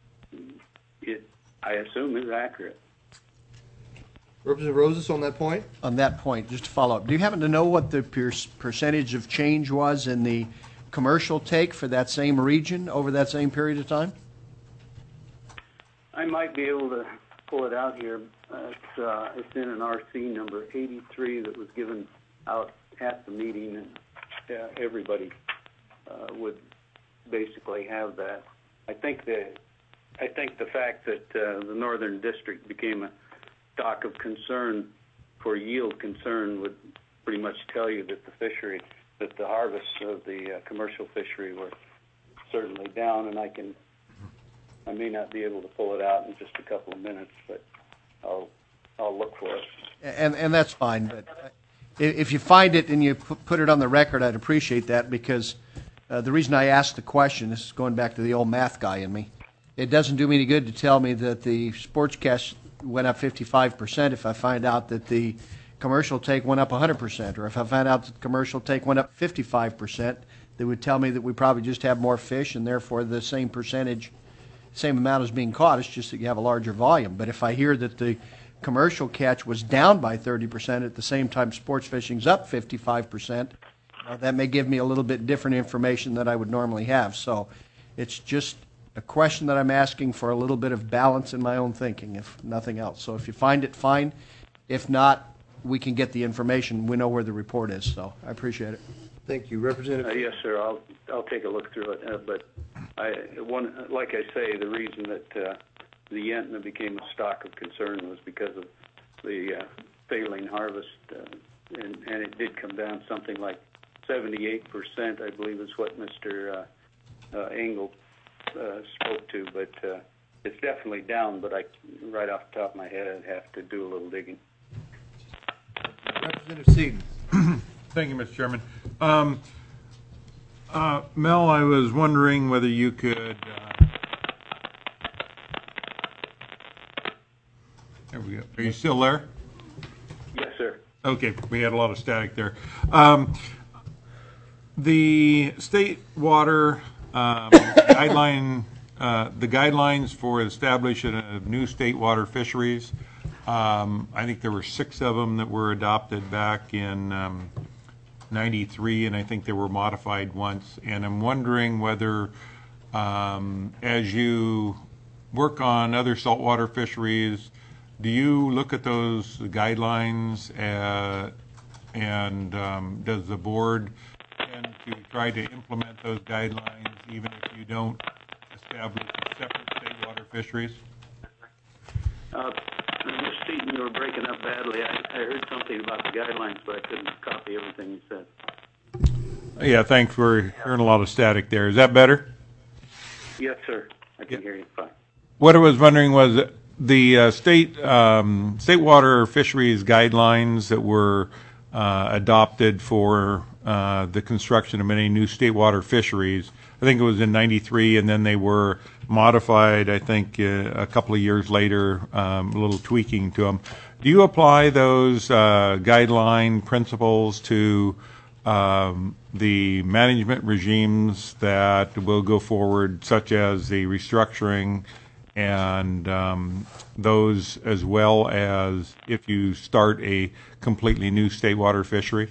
it, I assume, is accurate. Representative Rosas on that point? On that point, just to follow up, do you happen to know what the per percentage of change was in the commercial take for that same region over that same period of time? I might be able to pull it out here. Uh, it's, uh, it's in an R C number eighty-three that was given out at the meeting, and uh, everybody uh, would basically have that. I think the I think the fact that uh, the Northern District became a stock of concern for yield concern would pretty much tell you that the fishery, that the harvests of the uh, commercial fishery were certainly down, and I can, I may not be able to pull it out in just a couple of minutes, but I'll, I'll look for it. And, and that's fine, but uh, if you find it and you pu- put it on the record, I'd appreciate that, because uh, the reason I asked the question, this is going back to the old math guy in me, it doesn't do me any good to tell me that the sports catch went up fifty-five percent if I find out that the commercial take went up one hundred percent, or if I find out that the commercial take went up fifty-five percent, that would tell me that we probably just have more fish and therefore the same percentage, same amount is being caught. It's just that you have a larger volume. But if I hear that the commercial catch was down by thirty percent at the same time sports fishing's up fifty-five percent, uh, that may give me a little bit different information than I would normally have. So it's just a question that I'm asking for a little bit of balance in my own thinking, if nothing else. So if you find it, fine. If not, we can get the information. We know where the report is. So I appreciate it. Thank you, Representative. Uh, yes, sir. I'll I'll take a look through it. Uh, but I one like I say, the reason that uh, the Yentna became a stock of concern was because of the uh, failing harvest, uh, and and it did come down something like seventy-eight percent, I believe, is what Mister Uh, uh, Engel uh, spoke to. But uh, it's definitely down. But I, right off the top of my head, I'd have to do a little digging. Representative Seaton. Thank you, Mister Chairman. Um, uh, Mel, I was wondering whether you could. Uh, there we go. Are you still there? Yes, sir. Okay, we had a lot of static there. Um, the state water um, guideline, uh, the guidelines for establishing a new state water fisheries. Um, I think there were six of them that were adopted back in um, ninety-three, and I think they were modified once. And I'm wondering whether, um, as you work on other saltwater fisheries, do you look at those guidelines, uh, and um, does the board tend to try to implement those guidelines even if you don't establish separate state water fisheries? Uh, Mister Seaton, you were breaking up badly. I, I heard something about the guidelines, but I couldn't copy everything you said. Yeah, thanks for hearing a lot of static there. Is that better? Yes, sir. I can hear you fine. What I was wondering was the uh, state um, state water fisheries guidelines that were uh, adopted for uh, the construction of many new state water fisheries. I think it was in ninety-three, and then they were modified, I think, uh, a couple of years later, um, a little tweaking to them. Do you apply those uh, guideline principles to um, the management regimes that will go forward, such as the restructuring and um, those, as well as if you start a completely new state water fishery?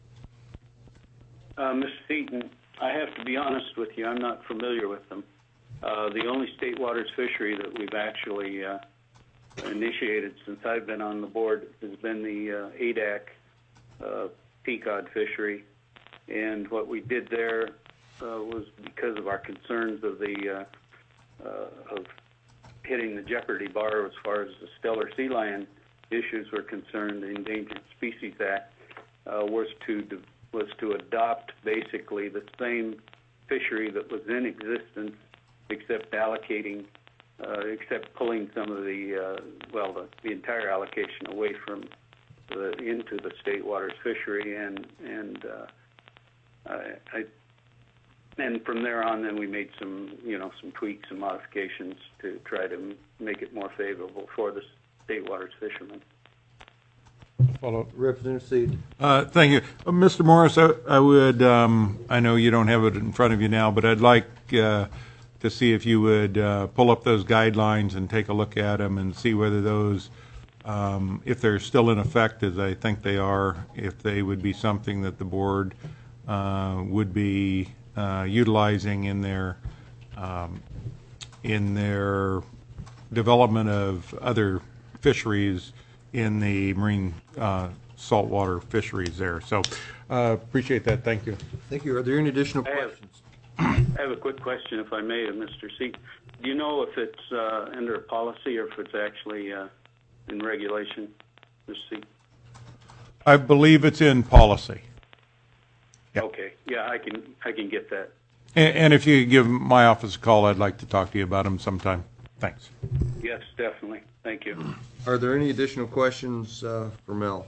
Uh, Mister Seaton, I have to be honest with you. I'm not familiar with them. Uh, the only state waters fishery that we've actually uh, initiated since I've been on the board has been the uh, A D A C uh, Pequod fishery. And what we did there uh, was because of our concerns of the uh, uh, of hitting the jeopardy bar as far as the stellar sea lion issues were concerned, the Endangered Species Act uh, was to de- was to adopt basically the same fishery that was in existence, except allocating, uh, except pulling some of the, uh, well, the, the entire allocation away from the, into the state waters fishery, and and uh, I, I, and from there on, then we made some, you know, some tweaks and modifications to try to m- make it more favorable for the state waters fishermen. Follow. Representative Seed. Uh, thank you. Uh, Mister Morris, I, I would, um, I know you don't have it in front of you now, but I'd like uh, to see if you would uh, pull up those guidelines and take a look at them and see whether those, um, if they're still in effect, as I think they are, if they would be something that the board uh, would be uh, utilizing in their, um, in their development of other fisheries in the marine uh, saltwater fisheries there. So uh, appreciate that. Thank you. Thank you. Are there any additional I have- questions? I have a quick question, if I may, of Mister Seaton. Do you know if it's uh, under a policy or if it's actually uh, in regulation, Mister Seaton? I believe it's in policy. Yeah. Okay, yeah, I can I can get that. And, and if you could give my office a call, I'd like to talk to you about them sometime. Thanks. Yes, definitely. Thank you. Are there any additional questions uh, for Mel?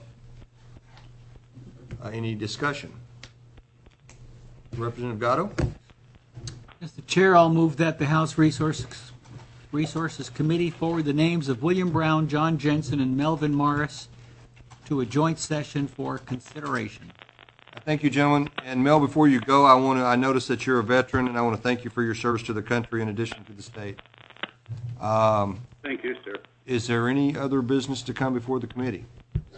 Uh, Any discussion? Representative Gatto? Mister Chair, I'll move that the House Resources, Resources Committee forward the names of William Brown, John Jensen, and Melvin Morris to a joint session for consideration. Thank you, gentlemen. And Mel, before you go, I want to, I noticed that you're a veteran, and I want to thank you for your service to the country in addition to the state. Um, Thank you, sir. Is there any other business to come before the committee?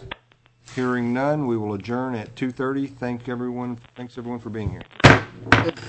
Hearing none, we will adjourn at two thirty. Thank everyone, thanks everyone for being here.